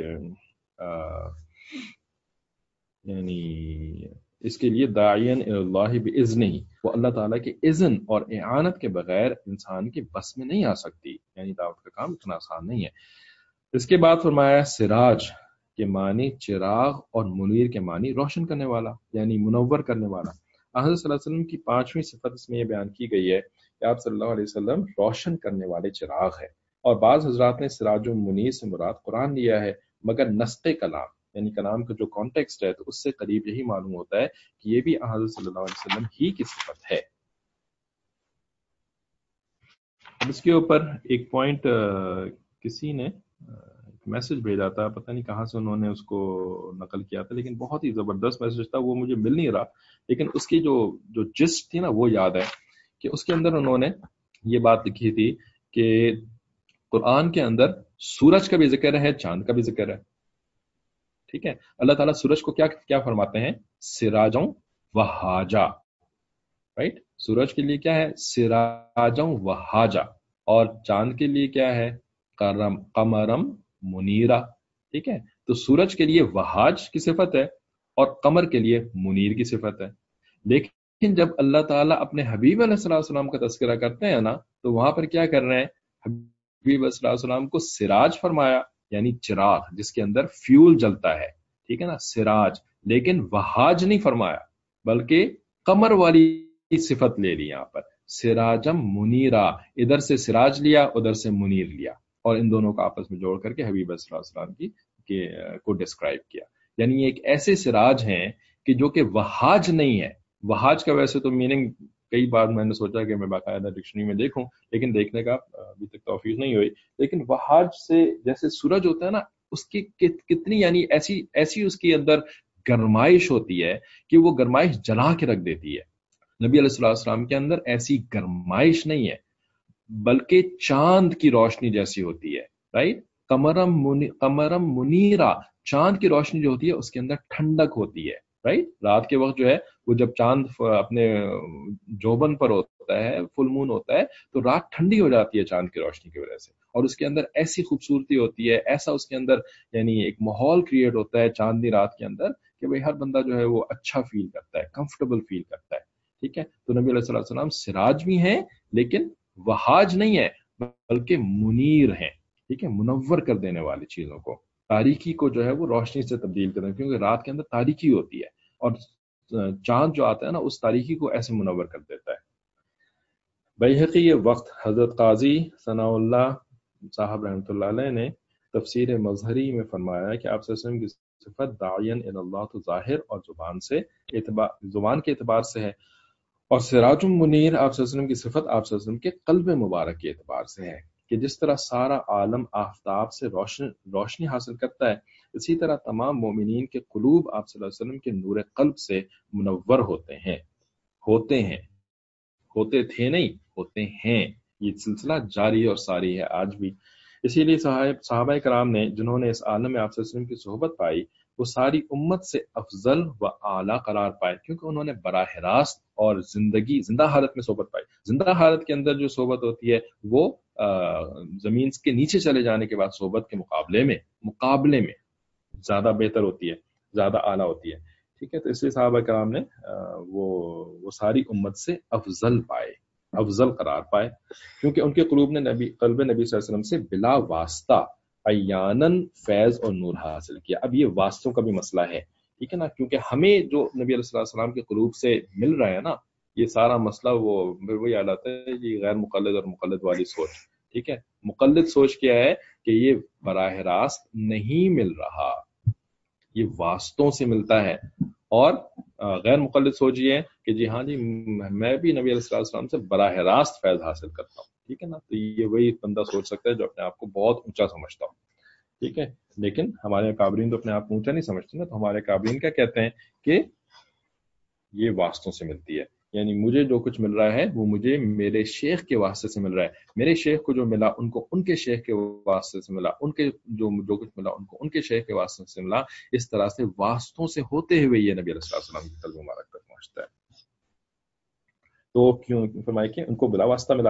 یعنی اس کے لیے داعین اللہ باذن ہی، وہ اللہ تعالیٰ کے اذن اور اعانت کے بغیر انسان کے بس میں نہیں آ سکتی، یعنی دعوت کا کام اتنا آسان نہیں ہے۔ اس کے بعد فرمایا سراج کے معنی چراغ اور منیر کے معنی روشن کرنے والا، یعنی منور کرنے والا۔ حضرت صلی اللہ علیہ وسلم کی 5ویں صفت اس میں یہ بیان کی گئی ہے کہ آپ صلی اللہ علیہ وسلم روشن کرنے والے چراغ ہے، اور بعض حضرات نے سراج و منیر سے مراد قرآن لیا ہے، مگر نسق کلام یعنی کلام کا جو کانٹیکسٹ ہے تو اس سے قریب یہی معلوم ہوتا ہے کہ یہ بھی حضرت صلی اللہ علیہ وسلم ہی کی صفت ہے۔ اب اس کے اوپر ایک پوائنٹ کسی نے میسج بھیجا تھا، پتہ نہیں کہاں سے انہوں نے اس کو نقل کیا تھا، لیکن بہت ہی زبردست میسج تھا، وہ مجھے مل نہیں رہا، لیکن اس کی جو جسٹ تھی نا وہ یاد ہے کہ اس کے اندر انہوں نے یہ بات لکھی تھی کہ قرآن کے اندر سورج کا بھی ذکر ہے، چاند کا بھی ذکر ہے، ٹھیک ہے۔ اللہ تعالیٰ سورج کو کیا فرماتے ہیں؟ سراجوں وہاجا، رائٹ، سورج کے لیے کیا ہے؟ سراجوں وہاجا، اور چاند کے لیے کیا ہے؟ قمرم منیرا، ٹھیک ہے۔ تو سورج کے لیے وہاج کی صفت ہے اور قمر کے لیے منیر کی صفت ہے، لیکن جب اللہ تعالیٰ اپنے حبیب علیہ السلام کا تذکرہ کرتے ہیں نا تو وہاں پر کیا کر رہے ہیں؟ حبیب علیہ السلام کو سراج فرمایا، یعنی چراغ جس کے اندر فیول جلتا ہے، ٹھیک ہے نا، سراج، لیکن وہاج نہیں فرمایا، بلکہ قمر والی صفت لے لی یہاں پر، سراجم منیرا، ادھر سے سراج لیا ادھر سے منیر لیا، اور ان دونوں کو آپس میں جوڑ کر کے حبیب صلی اللہ علیہ وسلم کو ڈسکرائب کیا، یعنی یہ ایک ایسے سراج ہیں کہ جو کہ وہاج نہیں ہے۔ وہاج کا ویسے تو میننگ کئی بار میں نے سوچا کہ میں باقاعدہ ڈکشنری میں دیکھوں، لیکن دیکھنے کا ابھی تک توفیق نہیں ہوئی، لیکن وہاج سے جیسے سورج ہوتا ہے نا، اس کی کتنی یعنی ایسی اس کے اندر گرمائش ہوتی ہے کہ وہ گرمائش جلا کے رکھ دیتی ہے۔ نبی علیہ الصلوۃ والسلام کے اندر ایسی گرمائش نہیں ہے، بلکہ چاند کی روشنی جیسی ہوتی ہے، رائٹ، قمرم منیرا، چاند کی روشنی جو ہوتی ہے اس کے اندر ٹھنڈک ہوتی ہے، رائٹ، رات کے وقت جو ہے وہ جب چاند اپنے جوبن پر ہوتا ہے، فل مون ہوتا ہے، تو رات ٹھنڈی ہو جاتی ہے چاند کی روشنی کی وجہ سے، اور اس کے اندر ایسی خوبصورتی ہوتی ہے، ایسا اس کے اندر یعنی ایک ماحول کریٹ ہوتا ہے چاندنی رات کے اندر کہ بھئی ہر بندہ جو ہے وہ اچھا فیل کرتا ہے، کمفرٹیبل فیل کرتا ہے، ٹھیک ہے۔ تو نبی علیہ الصلوۃ والسلام سراج بھی ہیں لیکن وہاج نہیں ہے، بلکہ منیر ہیں، ٹھیک ہے، منور کر دینے والی چیزوں کو، تاریکی کو جو ہے وہ روشنی سے تبدیل کر دیں، کیونکہ رات کے اندر تاریکی ہوتی ہے اور چاند جو آتا ہے نا اس تاریکی کو ایسے منور کر دیتا ہے۔ بیہقی یہ وقت حضرت قاضی ثناء اللہ صاحب رحمۃ اللہ علیہ نے تفسیر مظہری میں فرمایا کہ آپ صلی اللہ علیہ وسلم کی صفت داعین الی اللہ تو ظاہر اور زبان کے اعتبار سے ہے، اور سراج منیر آپ صلی اللہ علیہ وسلم کی صفت آپ صلی اللہ علیہ وسلم کے قلب مبارک کے اعتبار سے ہے کہ جس طرح سارا عالم آفتاب سے روشنی حاصل کرتا ہے، اسی طرح تمام مومنین کے قلوب آپ صلی اللہ علیہ وسلم کے نور قلب سے منور ہوتے تھے نہیں، ہوتے ہیں، یہ سلسلہ جاری اور ساری ہے آج بھی۔ اسی لیے صحابہ کرام نے جنہوں نے اس عالم میں آپ صلی اللہ علیہ وسلم کی صحبت پائی وہ ساری امت سے افضل و اعلیٰ قرار پائے، کیونکہ انہوں نے براہ راست اور زندہ حالت میں صحبت پائی۔ زندہ حالت کے اندر جو صحبت ہوتی ہے وہ زمین کے نیچے چلے جانے کے بعد صحبت کے مقابلے میں زیادہ بہتر ہوتی ہے، زیادہ اعلیٰ ہوتی ہے، ٹھیک ہے۔ تو اس لیے صحابہ کرام نے وہ ساری امت سے افضل قرار پائے، کیونکہ ان کے قلوب نے قلب نبی صلی اللہ علیہ وسلم سے بلا واسطہ عیاناً فیض اور نور حاصل کیا۔ اب یہ واسطوں کا بھی مسئلہ ہے، ٹھیک ہے نا، کیونکہ ہمیں جو نبی علیہ السلام کے قلوب سے مل رہا ہے نا، یہ سارا مسئلہ وہی حالت ہے، یہ غیر مقلد اور مقلد والی سوچ، ٹھیک ہے۔ مقلد سوچ کیا ہے کہ یہ براہ راست نہیں مل رہا، یہ واسطوں سے ملتا ہے، اور غیر مقلد سوچ یہ ہے کہ جی ہاں جی میں بھی نبی علیہ السلام سے براہ راست فیض حاصل کرتا ہوں، ٹھیک ہے نا۔ تو یہ وہی بندہ سوچ سکتا ہے جو اپنے آپ کو بہت اونچا سمجھتا ہو، ٹھیک ہے۔ لیکن ہمارے قابلین تو اپنے آپ کو اونچا نہیں سمجھتے نا، تو ہمارے قابلین کیا کہتے ہیں کہ یہ واسطوں سے ملتی ہے. یعنی مجھے جو کچھ مل رہا ہے وہ مجھے میرے شیخ کے واسطے سے مل رہا ہے. میرے شیخ کو جو ملا ان کو ان کے شیخ کے واسطے سے ملا, ان کے جو کچھ ملا ان کو ان کے شیخ کے واسطے سے ملا. اس طرح سے واسطوں سے ہوتے ہوئے یہ نبی علیہ السلام کی قلب مبارک تک پہنچتا ہے. تو کیوں فرمائے کہ ان کو بلا واسطہ ملا.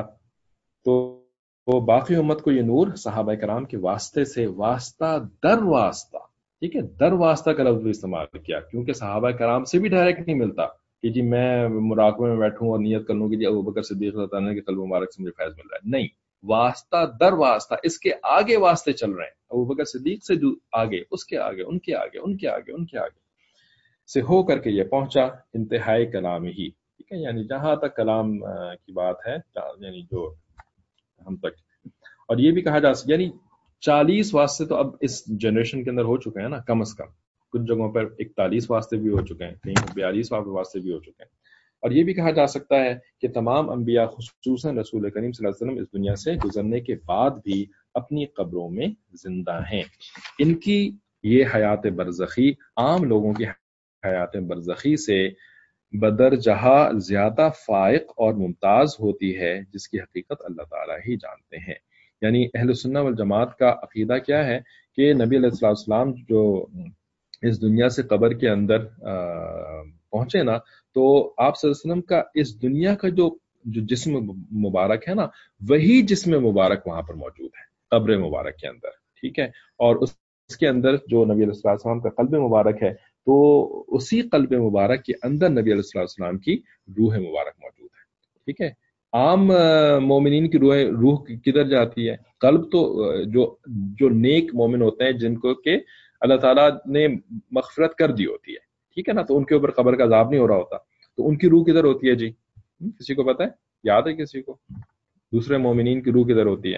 تو باقی امت کو یہ نور صحابہ کرام کے واسطے سے واسطہ در واسطہ, ٹھیک ہے, در واسطہ کا لفظ استعمال کیا, کیونکہ صحابہ کرام سے بھی ڈائریکٹ نہیں ملتا کہ جی میں مراقبے میں بیٹھوں اور نیت کر لوں کہ جی ابوبکر صدیق رضی اللہ عنہ کے قلب مبارک سے مجھے فیض مل رہا ہے. نہیں, واسطہ در واسطہ, اس کے آگے واسطے چل رہے ہیں. ابوبکر صدیق سے آگے, اس کے آگے, ان کے آگے, ان کے آگے, ان کے آگے سے ہو کر کے یہ پہنچا انتہائی کلام ہی. ٹھیک ہے, یعنی جہاں تک کلام کی بات ہے, یعنی جو ہم تک. اور یہ بھی کہا جا سکتا, یعنی 40 واسطے تو اب اس جنریشن کے اندر ہو چکے ہیں نا, کم از کم کچھ جگہوں پر 41 واسطے بھی ہو چکے ہیں, کہیں 42 واسطے بھی ہو چکے ہیں. اور یہ بھی کہا جا سکتا ہے کہ تمام انبیاء خصوصاً رسول کریم صلی اللہ علیہ وسلم اس دنیا سے گزرنے کے بعد بھی اپنی قبروں میں زندہ ہیں. ان کی یہ حیات برزخی عام لوگوں کی حیات برزخی سے بدرجہ زیادہ فائق اور ممتاز ہوتی ہے, جس کی حقیقت اللہ تعالیٰ ہی جانتے ہیں. یعنی اہل سنہ والجماعت کا عقیدہ کیا ہے کہ نبی علیہ السلام جو اس دنیا سے قبر کے اندر پہنچے نا, تو آپ صلی اللہ علیہ وسلم کا اس دنیا کا جو جسم مبارک ہے نا, وہی جسم مبارک وہاں پر موجود ہے قبر مبارک کے اندر. ٹھیک ہے, اور اس کے اندر جو نبی علیہ السلام کا قلب مبارک ہے, تو اسی قلب مبارک کے اندر نبی علیہ السلام کی روح مبارک موجود ہے. ٹھیک ہے, عام مومنین کی روح کدھر جاتی ہے؟ قلب تو جو نیک مومن ہوتے ہیں جن کو کہ اللہ تعالیٰ نے مغفرت کر دی ہوتی ہے, ٹھیک ہے نا, تو ان کے اوپر قبر کا عذاب نہیں ہو رہا ہوتا, تو ان کی روح کدھر ہوتی ہے جی؟ کسی کو پتہ ہے؟ یاد ہے کسی کو؟ دوسرے مومنین کی روح کدھر ہوتی ہے؟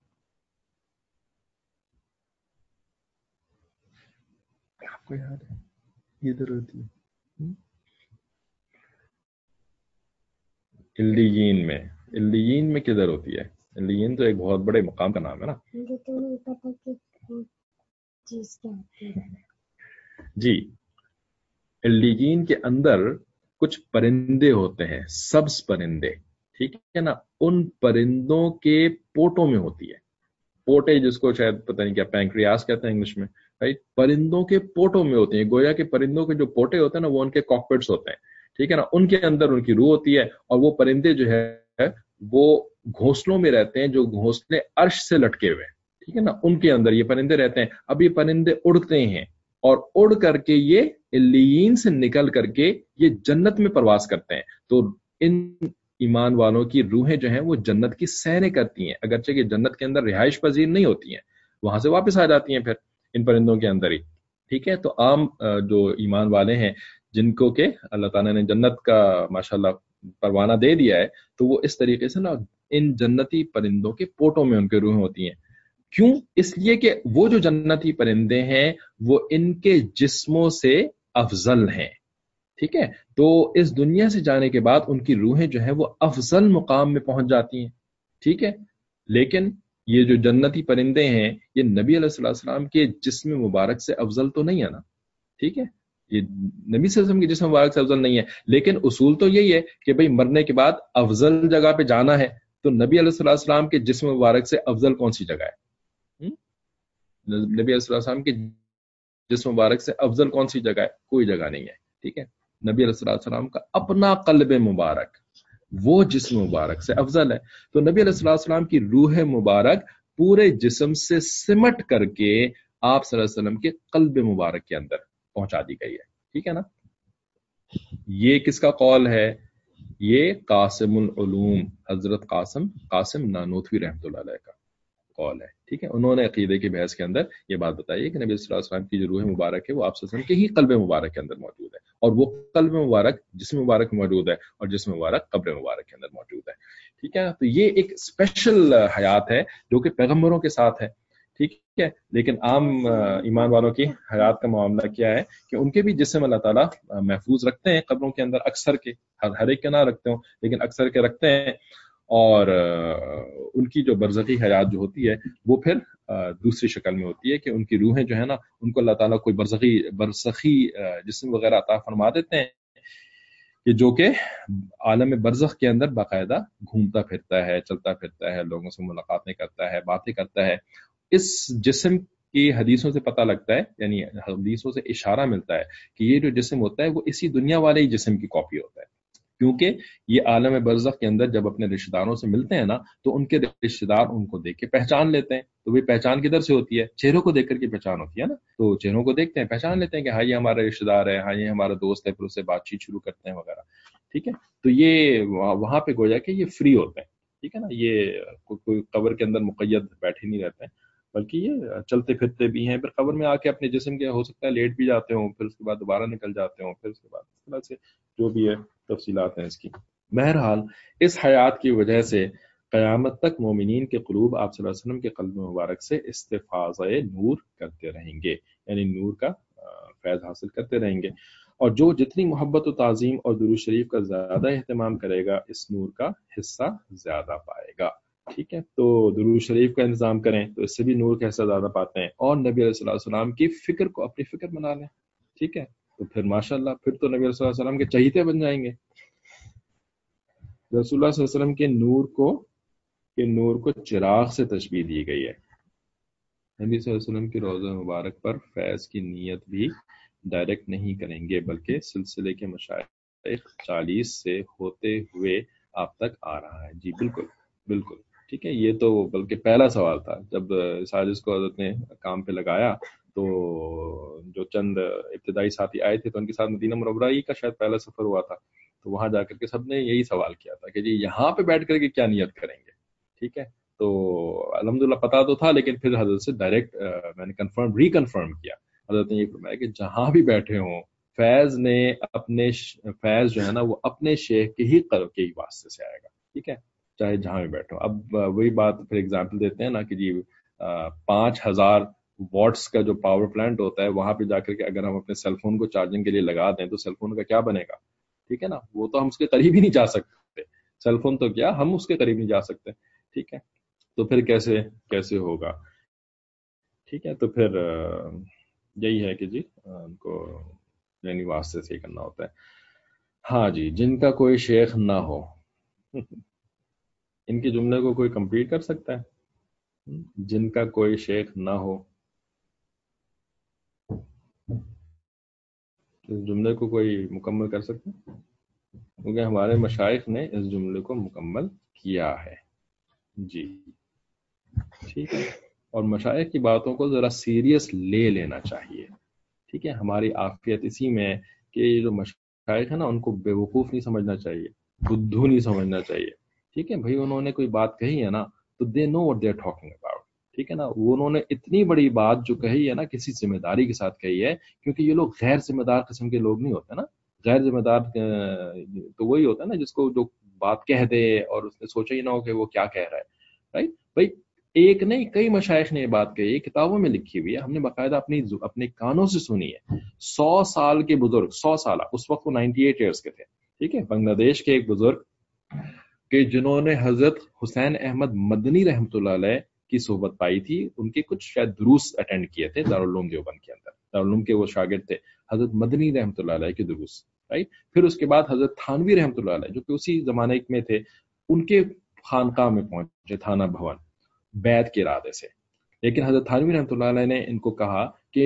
آپ کو یاد ہے؟ کدھر ہوتی ہے؟ علیین میں. علیین میں کدھر ہوتی ہے؟ علیین تو ایک بہت بڑے مقام کا نام ہے نا. جی, علیین کے اندر کچھ پرندے ہوتے ہیں, سبز پرندے, ٹھیک ہے نا, ان پرندوں کے پوٹوں میں ہوتی ہے. پوٹے جس کو شاید پتہ نہیں کیا پینکریاس کہتے ہیں انگلش میں, رائٹ, پرندوں کے پوٹوں میں ہوتے ہیں. گویا کہ پرندوں کے جو پوٹے ہوتے ہیں نا, وہ ان کے کاکپٹس ہوتے ہیں, ٹھیک ہے نا, ان کے اندر ان کی روح ہوتی ہے. اور وہ پرندے جو ہے وہ گھونسلوں میں رہتے ہیں, جو گھونسلے عرش سے لٹکے ہوئے, ٹھیک ہے نا, ان کے اندر یہ پرندے رہتے ہیں. اب یہ پرندے اڑتے ہیں اور اڑ کر کے یہ علیین سے نکل کر کے یہ جنت میں پرواز کرتے ہیں. تو ان ایمان والوں کی روحیں جو ہیں وہ جنت کی سیریں کرتی ہیں, اگرچہ کہ جنت کے اندر رہائش پذیر نہیں ہوتی ہیں, وہاں سے واپس آ جاتی ہیں پھر ان پرندوں کے اندر ہی. ٹھیک ہے, تو عام جو ایمان والے ہیں جن کو کہ اللہ تعالیٰ نے جنت کا ماشاءاللہ پروانہ دے دیا ہے, تو وہ اس طریقے سے نا ان جنتی پرندوں کے پوٹوں میں ان کے روحیں ہوتی ہیں. کیوں؟ اس لیے کہ وہ جو جنتی پرندے ہیں وہ ان کے جسموں سے افضل ہیں. ٹھیک ہے, تو اس دنیا سے جانے کے بعد ان کی روحیں جو ہیں وہ افضل مقام میں پہنچ جاتی ہیں. ٹھیک ہے, لیکن یہ جو جنتی پرندے ہیں یہ نبی علیہ السلام کے جسم مبارک سے افضل تو نہیں ہے نا. ٹھیک ہے, یہ نبی صلی اللہ علیہ وسلم کے جسم مبارک سے افضل نہیں ہے, لیکن اصول تو یہی ہے کہ بھئی مرنے کے بعد افضل جگہ پہ جانا ہے, تو نبی علیہ السلام کے جسم مبارک سے افضل کون سی جگہ ہے؟ نبی علیہ السلام کے جسم مبارک سے افضل کون سی جگہ ہے؟ کوئی جگہ نہیں ہے. ٹھیک ہے, نبی علیہ السلام کا اپنا قلب مبارک وہ جسم مبارک سے افضل ہے. تو نبی علیہ السلام کی روح مبارک پورے جسم سے سمٹ کر کے آپ صلی اللہ علیہ وسلم کے قلب مبارک کے اندر پہنچا دی گئی ہے. ٹھیک ہے نا, یہ کس کا قول ہے؟ یہ قاسم العلوم حضرت قاسم نانوتوی رحمۃ اللہ علیہ کا قول ہے. ٹھیک ہے, انہوں نے عقیدے کی بحث کے اندر یہ بات بتائی ہے کہ نبی صلی اللہ علیہ وسلم کی جو روح مبارک ہے وہ آپ صلی اللہ علیہ وسلم کے ہی قلب مبارک کے اندر موجود ہے, اور وہ قلب مبارک جسم مبارک میں موجود ہے, اور جسم مبارک قبر مبارک کے اندر موجود ہے. ٹھیک ہے, تو یہ ایک اسپیشل حیات ہے جو کہ پیغمبروں کے ساتھ ہے. ٹھیک ہے, لیکن عام ایمان والوں کی حیات کا معاملہ کیا ہے کہ ان کے بھی جسم اللہ تعالیٰ محفوظ رکھتے ہیں قبروں کے اندر, اکثر کے, ہر ایک کے نہ رکھتے ہوں لیکن اکثر کے رکھتے ہیں. اور ان کی جو برزخی حیات جو ہوتی ہے وہ پھر دوسری شکل میں ہوتی ہے کہ ان کی روحیں جو ہے نا ان کو اللہ تعالیٰ کوئی برزخی جسم وغیرہ عطا فرما دیتے ہیں کہ جو کہ عالم برزخ کے اندر باقاعدہ گھومتا پھرتا ہے، چلتا پھرتا ہے، لوگوں سے ملاقاتیں کرتا ہے، باتیں کرتا ہے. اس جسم کی حدیثوں سے پتہ لگتا ہے، یعنی حدیثوں سے اشارہ ملتا ہے کہ یہ جو جسم ہوتا ہے وہ اسی دنیا والے ہی جسم کی کاپی ہوتا ہے، کیونکہ یہ عالم برزخ کے اندر جب اپنے رشتہ داروں سے ملتے ہیں نا تو ان کے رشتہ دار ان کو دیکھ کے پہچان لیتے ہیں. تو وہ پہچان کدھر سے ہوتی ہے؟ چہروں کو دیکھ کر کے پہچان ہوتی ہے نا. تو چہروں کو دیکھتے ہیں، پہچان لیتے ہیں کہ ہاں یہ ہمارا رشتہ دار ہے، ہاں یہ ہمارا دوست ہے، پھر اس سے بات چیت شروع کرتے ہیں وغیرہ. ٹھیک ہے، تو یہ وہاں پہ گویا کہ یہ فری ہوتے ہیں. ٹھیک ہے نا، یہ کوئی قبر کے اندر مقید بیٹھے نہیں رہتے ہیں، بلکہ یہ چلتے پھرتے بھی ہیں. پھر قبر میں آ کے اپنے جسم کے ہو سکتا ہے لیٹ بھی جاتے ہوں، پھر اس کے بعد دوبارہ نکل جاتے ہوں، پھر اس کے بعد اس طرح سے جو بھی ہے تفصیلات ہیں اس کی. بہرحال اس حیات کی وجہ سے قیامت تک مومنین کے قلوب آپ صلی اللہ علیہ وسلم کے قلب مبارک سے استفاضہ نور کرتے رہیں گے، یعنی نور کا فیض حاصل کرتے رہیں گے. اور جو جتنی محبت و تعظیم اور درود شریف کا زیادہ اہتمام کرے گا اس نور کا حصہ زیادہ پائے گا. ٹھیک ہے، تو درود شریف کا انتظام کریں تو اس سے بھی نور کا حصہ زیادہ پاتے ہیں، اور نبی علیہ الصلوۃ والسلام کی فکر کو اپنی فکر بنا لیں. ٹھیک ہے، تو پھر ماشاءاللہ پھر تو نبی علیہ الصلوۃ والسلام کے چہیتے بن جائیں گے. رسول اللہ صلی اللہ علیہ وسلم کے نور کو چراغ سے تشبیہ دی گئی ہے. نبی صلی اللہ علیہ وسلم کی روضہ مبارک پر فیض کی نیت بھی ڈائریکٹ نہیں کریں گے، بلکہ سلسلے کے مشائخ 40 سے ہوتے ہوئے آپ تک آ رہا ہے. جی بالکل بالکل ٹھیک ہے. یہ تو بلکہ پہلا سوال تھا جب ساجد کو حضرت نے کام پہ لگایا تو جو چند ابتدائی ساتھی آئے تھے تو ان کے ساتھ مدینہ منورہ ہی کا شاید پہلا سفر ہوا تھا. تو وہاں جا کر کے سب نے یہی سوال کیا تھا کہ جی یہاں پہ بیٹھ کر کے کیا نیت کریں گے. ٹھیک ہے، تو الحمدللہ پتا تو تھا، لیکن پھر حضرت سے ڈائریکٹ میں نے ریکنفرم کیا. حضرت نے یہ فرمایا کہ جہاں بھی بیٹھے ہوں فیض نے اپنے فیض جو ہے نا وہ اپنے شیخ کے ہی قلب کے ہی واسطے سے آئے گا. ٹھیک ہے، چاہے جہاں بھی بیٹھے ہوں. اب وہی بات پھر اگزامپل دیتے ہیں نا کہ جی 5000 واٹس کا جو پاور پلانٹ ہوتا ہے وہاں پہ جا کر کے اگر ہم اپنے سیل فون کو چارجنگ کے لیے لگا دیں تو سیل فون کا کیا بنے گا؟ ٹھیک ہے نا، وہ تو ہم اس کے قریب ہی نہیں جا سکتے. سیل فون تو کیا ہم اس کے قریب نہیں جا سکتے. ٹھیک ہے، تو پھر کیسے ہوگا. ٹھیک ہے، تو پھر یہی ہے کہ جی ان کو یعنی واسطے سے ہی کرنا ہوتا ہے. ہاں جی، جن کا کوئی شیخ نہ ہو ان کے جملے کو کوئی کمپلیٹ کر سکتا ہے؟ جن کا کوئی شیخ نہ ہو، اس جملے کو کوئی مکمل کر سکتا ہے؟ کیونکہ ہمارے مشائخ نے اس جملے کو مکمل کیا ہے. جی ٹھیک ہے، اور مشائخ کی باتوں کو ذرا سیریس لے لینا چاہیے. ٹھیک ہے، ہماری عافیت اسی میں ہے کہ یہ جو مشائخ ہیں نا ان کو بیوقوف نہیں سمجھنا چاہیے، بدھو نہیں سمجھنا چاہیے. ٹھیک ہے بھائی، انہوں نے کوئی بات کہی ہے نا تو دے نو what they are talking about. ٹھیک ہے نا، وہ انہوں نے اتنی بڑی بات جو کہی ہے نا کسی ذمہ داری کے ساتھ کہی ہے، کیونکہ یہ لوگ غیر ذمہ دار قسم کے لوگ نہیں ہوتے نا. غیر ذمہ دار تو وہی ہوتا ہے نا جس کو جو بات کہہ دے اور اس نے سوچا ہی نہ ہو کہ وہ کیا کہہ رہا ہے. رائٹ بھائی، ایک نہیں کئی مشائخ نے یہ بات کہی ہے، کتابوں میں لکھی ہوئی ہے، ہم نے باقاعدہ اپنے کانوں سے سنی ہے. 100 سال کے بزرگ، 100 سالہ، اس وقت وہ 98 ایئرس کے تھے. ٹھیک ہے، بنگلہ دیش کے ایک بزرگ کہ جنہوں نے حضرت حسین احمد مدنی رحمۃ اللہ علیہ کی صحبت پائی تھی، ان کے کچھ شاید دروس اٹینڈ کیے تھے دارالعلوم دیوبند کے اندر. دارالعلوم کے وہ شاگرد تھے حضرت مدنی رحمۃ اللہ علیہ کے دروس. رائٹ، پھر اس کے بعد حضرت تھانوی رحمۃ اللہ علیہ جو کہ اسی زمانے میں تھے، ان کے خانقاہ میں پہنچے، تھانہ بھون، بیعت کے ارادے سے. لیکن حضرت تھانوی رحمۃ اللہ علیہ نے ان کو کہا کہ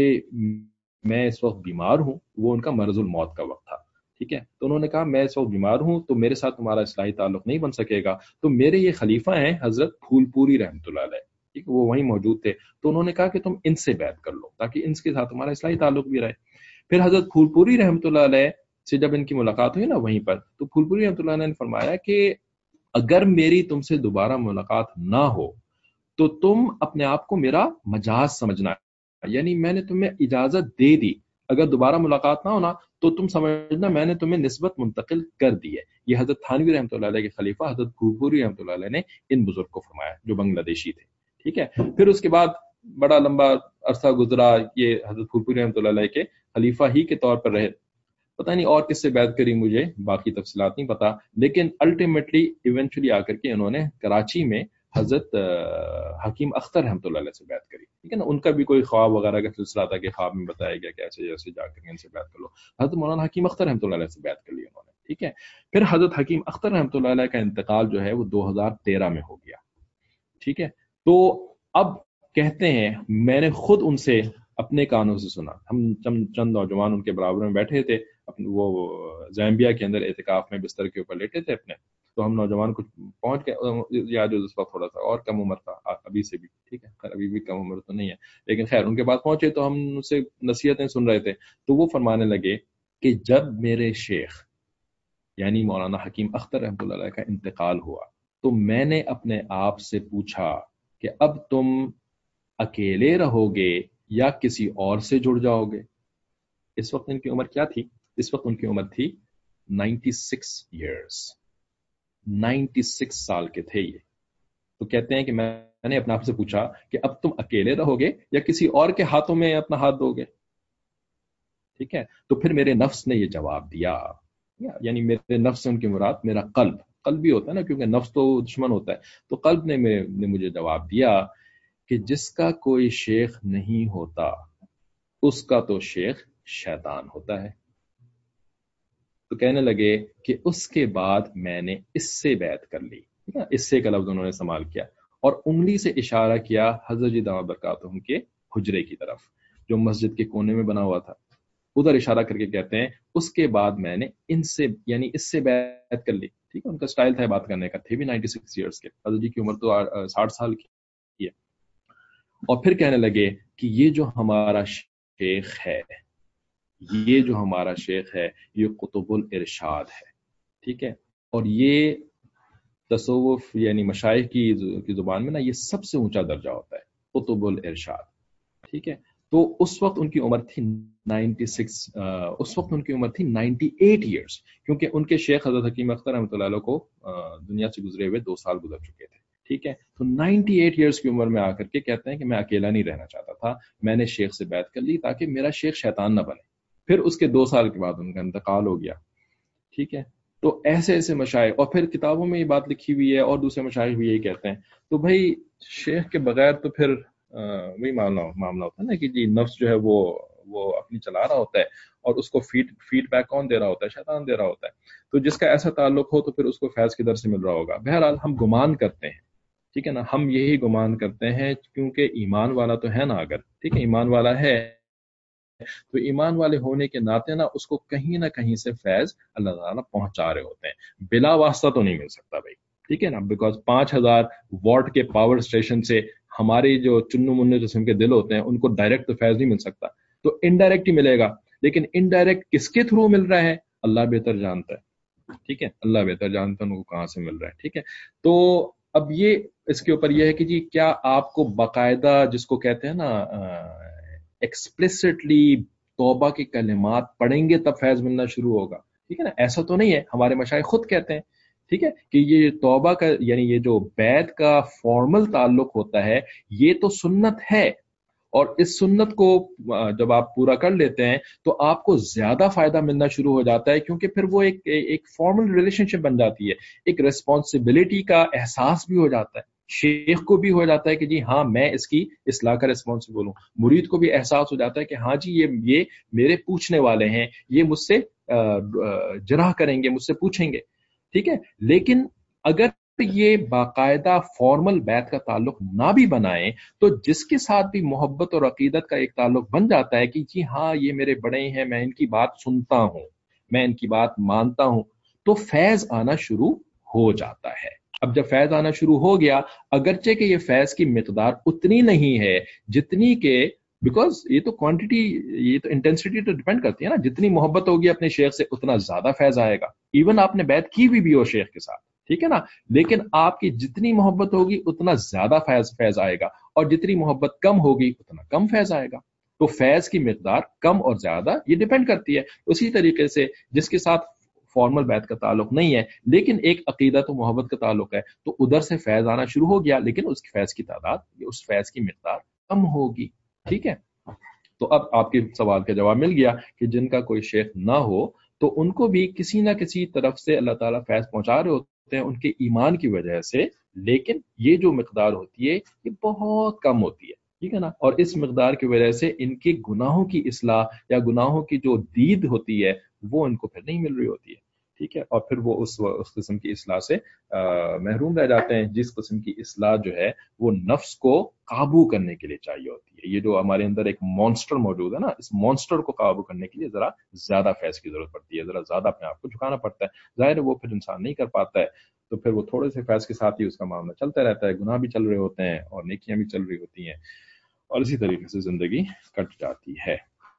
میں اس وقت بیمار ہوں. وہ ان کا مرض الموت کا وقت تھا. ٹھیک ہے، تو انہوں نے کہا میں اس وقت بیمار ہوں تو میرے ساتھ تمہارا اصلاحی تعلق نہیں بن سکے گا. تو میرے یہ خلیفہ ہیں حضرت پھول پوری رحمۃ اللہ علیہ، ٹھیک، وہ وہیں موجود تھے. تو انہوں نے کہا کہ تم ان سے بیعت کر لو تاکہ ان کے ساتھ تمہارا اصلاحی تعلق بھی رہے. پھر حضرت پھول پوری رحمۃ اللہ علیہ سے جب ان کی ملاقات ہوئی نا وہیں پر، تو پھول پوری رحمۃ اللہ علیہ نے فرمایا کہ اگر میری تم سے دوبارہ ملاقات نہ ہو تو تم اپنے آپ کو میرا مجاز سمجھنا، یعنی میں نے تمہیں اجازت دے دی، اگر دوبارہ ملاقات نہ ہونا تو تم سمجھنا میں نے تمہیں نسبت منتقل کر دی ہے. یہ حضرت تھانوی رحمۃ اللہ علیہ کے خلیفہ حضرت پھوپوری رحمۃ اللہ علیہ نے ان بزرگ کو فرمایا جو بنگلہ دیشی تھے. ٹھیک ہے، پھر اس کے بعد بڑا لمبا عرصہ گزرا، یہ حضرت پھوپوری رحمۃ اللہ علیہ کے خلیفہ ہی کے طور پر رہے. پتہ نہیں اور کس سے بیعت کری، مجھے باقی تفصیلات نہیں پتا، لیکن الٹیمیٹلی ایونچولی آ کر کے انہوں نے کراچی میں حضرت حکیم اختر رحمۃ اللہ علیہ سے بیعت کری. ٹھیک ہے نا، ان کا بھی کوئی خواب وغیرہ کا سلسلہ تھا کہ خواب میں بتایا گیا کہ ایسے جیسے جا کر کے ان سے بیعت کر لو. حضرت مولانا حکیم اختر رحمۃ اللہ علیہ سے بیعت کر لی انہوں نے. ٹھیک ہے. پھر حضرت حکیم اختر رحمۃ اللہ علیہ کا انتقال جو ہے وہ 2013 میں ہو گیا. ٹھیک ہے. تو اب کہتے ہیں میں نے خود ان سے اپنے کانوں سے سنا، ہم چند نوجوان ان کے برابر میں بیٹھے تھے، وہ زامبیا کے اندر اعتکاف میں بستر کے اوپر لیٹے تھے اپنے، تو ہم نوجوان کچھ پہنچ گئے، یا جو اس وقت تھوڑا سا اور کم عمر تھا ابھی سے بھی، ٹھیک ہے، خیر ابھی بھی کم عمر تو نہیں ہے، لیکن خیر ان کے پاس پہنچے تو ہم ان سے نصیحتیں سن رہے تھے. تو وہ فرمانے لگے کہ جب میرے شیخ یعنی مولانا حکیم اختر رحمۃ اللہ علیہ کا انتقال ہوا تو میں نے اپنے آپ سے پوچھا کہ اب تم اکیلے رہو گے یا کسی اور سے جڑ جاؤ گے. اس وقت ان کی عمر کیا تھی؟ اس وقت ان کی عمر تھی 96 ایئرس، 96 سال کے تھے یہ. تو کہتے ہیں کہ میں نے اپنے آپ سے پوچھا کہ اب تم اکیلے رہو گے یا کسی اور کے ہاتھوں میں اپنا ہاتھ دو گے. ٹھیک ہے. تو پھر میرے نفس نے یہ جواب دیا، یعنی میرے نفس سے ان کی مراد میرا قلب بھی ہوتا ہے نا، کیونکہ نفس تو دشمن ہوتا ہے. تو قلب نے مجھے جواب دیا کہ جس کا کوئی شیخ نہیں ہوتا اس کا تو شیخ شیطان ہوتا ہے. تو کہنے لگے کہ اس کے بعد میں نے اس سے بیعت کر لی. اس سے کا لفظ انہوں نے استعمال کیا اور انگلی سے اشارہ کیا حضرت جی دامت برکاتہم کے حجرے کی طرف جو مسجد کے کونے میں بنا ہوا تھا. ادھر اشارہ کر کے کہتے ہیں اس کے بعد میں نے ان سے یعنی اس سے بیعت کر لی. ٹھیک ہے. ان کا سٹائل تھا بات کرنے کا، تھے بھی 96 ایئرس کے، حضرت جی کی عمر تو 60 سال کی ہے. اور پھر کہنے لگے کہ یہ جو ہمارا شیخ ہے، یہ جو ہمارا شیخ ہے یہ قطب الارشاد ہے. ٹھیک ہے. اور یہ تصوف یعنی مشائخ کی زبان میں نا یہ سب سے اونچا درجہ ہوتا ہے، قطب الارشاد. ٹھیک ہے. تو اس وقت ان کی عمر تھی 96، اس وقت ان کی عمر تھی 98 ایئرس، کیونکہ ان کے شیخ حضرت حکیم اختر رحمۃ اللہ علیہ کو دنیا سے گزرے ہوئے 2 سال گزر چکے تھے. ٹھیک ہے. تو 98 ایئرس کی عمر میں آ کر کے کہتے ہیں کہ میں اکیلا نہیں رہنا چاہتا تھا، میں نے شیخ سے بیعت کر لی تاکہ میرا شیخ شیطان نہ بنے. پھر اس کے 2 سال کے بعد ان کا انتقال ہو گیا. ٹھیک ہے. تو ایسے ایسے مشائخ، اور پھر کتابوں میں یہ بات لکھی ہوئی ہے اور دوسرے مشائخ بھی یہی کہتے ہیں. تو بھائی شیخ کے بغیر تو پھر وہی معاملہ ہوتا ہے نا کہ جی نفس جو ہے وہ اپنی چلا رہا ہوتا ہے اور اس کو فیڈ بیک کون دے رہا ہوتا ہے؟ شیطان دے رہا ہوتا ہے. تو جس کا ایسا تعلق ہو تو پھر اس کو فیض کدھر سے مل رہا ہوگا؟ بہرحال ہم گمان کرتے ہیں، ٹھیک ہے نا، ہم یہی گمان کرتے ہیں کیونکہ ایمان والا تو ہے نا، اگر ٹھیک ہے ایمان والا ہے تو ایمان والے ہونے کے ناطے نا اس کو کہیں نہ کہیں سے فیض اللہ تعالیٰ پہنچا رہے ہوتے ہیں. بلا واسطہ تو نہیں مل سکتا بھائی، ٹھیک ہے نا، بیکاز 5000 واٹ کے پاور اسٹیشن سے ہمارے جو چنو منو قسم کے دل ہوتے ہیں ان کو ڈائریکٹ تو فیض نہیں مل سکتا، تو انڈائریکٹ ہی ملے گا. لیکن انڈائریکٹ کس کے تھرو مل رہا ہے اللہ بہتر جانتا ہے. ٹھیک ہے. اللہ بہتر جانتا ہے ان کو کہاں سے مل رہا ہے. ٹھیک ہے. تو اب یہ اس کے اوپر یہ ہے کہ جی کیا آپ کو باقاعدہ جس کو کہتے ہیں نا ایکسپلسٹلی توبہ کے کلمات پڑھیں گے تب فیض ملنا شروع ہوگا؟ ٹھیک ہے نا. ایسا تو نہیں ہے. ہمارے مشائخ خود کہتے ہیں ٹھیک ہے کہ یہ توبہ کا یعنی یہ جو بیعت کا فارمل تعلق ہوتا ہے یہ تو سنت ہے، اور اس سنت کو جب آپ پورا کر لیتے ہیں تو آپ کو زیادہ فائدہ ملنا شروع ہو جاتا ہے، کیونکہ پھر وہ ایک فارمل ریلیشن شپ بن جاتی ہے، ایک ریسپانسبلٹی کا احساس بھی ہو جاتا ہے. شیخ کو بھی ہو جاتا ہے کہ جی ہاں میں اس کی اصلاح کا ریسپانسبل ہوں، مرید کو بھی احساس ہو جاتا ہے کہ ہاں جی یہ میرے پوچھنے والے ہیں، یہ مجھ سے جرح کریں گے، مجھ سے پوچھیں گے. ٹھیک ہے. لیکن اگر یہ باقاعدہ فارمل بیعت کا تعلق نہ بھی بنائیں تو جس کے ساتھ بھی محبت اور عقیدت کا ایک تعلق بن جاتا ہے کہ جی ہاں یہ میرے بڑے ہیں، میں ان کی بات سنتا ہوں، میں ان کی بات مانتا ہوں، تو فیض آنا شروع ہو جاتا ہے. اب جب فیض آنا شروع ہو گیا، اگرچہ کہ یہ فیض کی مقدار اتنی نہیں ہے جتنی کہ بیکاز یہ تو کوانٹٹی، یہ تو انٹینسٹی تو ڈیپینڈ کرتی ہے نا، جتنی محبت ہوگی اپنے شیخ سے اتنا زیادہ فیض آئے گا. ایون آپ نے بیعت کی بھی ہو شیخ کے ساتھ، ٹھیک ہے نا، لیکن آپ کی جتنی محبت ہوگی اتنا زیادہ فیض آئے گا، اور جتنی محبت کم ہوگی اتنا کم فیض آئے گا. تو فیض کی مقدار کم اور زیادہ یہ ڈیپینڈ کرتی ہے. اسی طریقے سے جس کے ساتھ فارمل بیعت کا تعلق نہیں ہے لیکن ایک عقیدت و محبت کا تعلق ہے تو ادھر سے فیض آنا شروع ہو گیا، لیکن اس کی فیض کی تعداد، اس فیض کی مقدار کم ہوگی. ٹھیک ہے. تو اب آپ کے سوال کا جواب مل گیا کہ جن کا کوئی شیخ نہ ہو تو ان کو بھی کسی نہ کسی طرف سے اللہ تعالیٰ فیض پہنچا رہے ہوتے ہیں ان کے ایمان کی وجہ سے، لیکن یہ جو مقدار ہوتی ہے یہ بہت کم ہوتی ہے. ٹھیک ہے نا. اور اس مقدار کی وجہ سے ان کے گناہوں کی اصلاح یا گناہوں کی جو دید ہوتی ہے وہ ان کو پھر نہیں مل رہی ہوتی ہے. ٹھیک ہے، اور پھر وہ اس قسم کی اصلاح سے محروم رہ جاتے ہیں جس قسم کی اصلاح جو ہے وہ نفس کو قابو کرنے کے لیے چاہیے ہوتی ہے. یہ جو ہمارے اندر ایک مانسٹر موجود ہے نا، اس مانسٹر کو قابو کرنے کے لیے ذرا زیادہ فیض کی ضرورت پڑتی ہے، ذرا زیادہ اپنے آپ کو جھکانا پڑتا ہے. ظاہر ہے وہ پھر انسان نہیں کر پاتا ہے، تو پھر وہ تھوڑے سے فیض کے ساتھ ہی اس کا معاملہ چلتا رہتا ہے، گناہ بھی چل رہے ہوتے ہیں اور نیکیاں بھی چل رہی ہوتی ہیں، اور اسی طریقے سے زندگی کٹ جاتی ہے.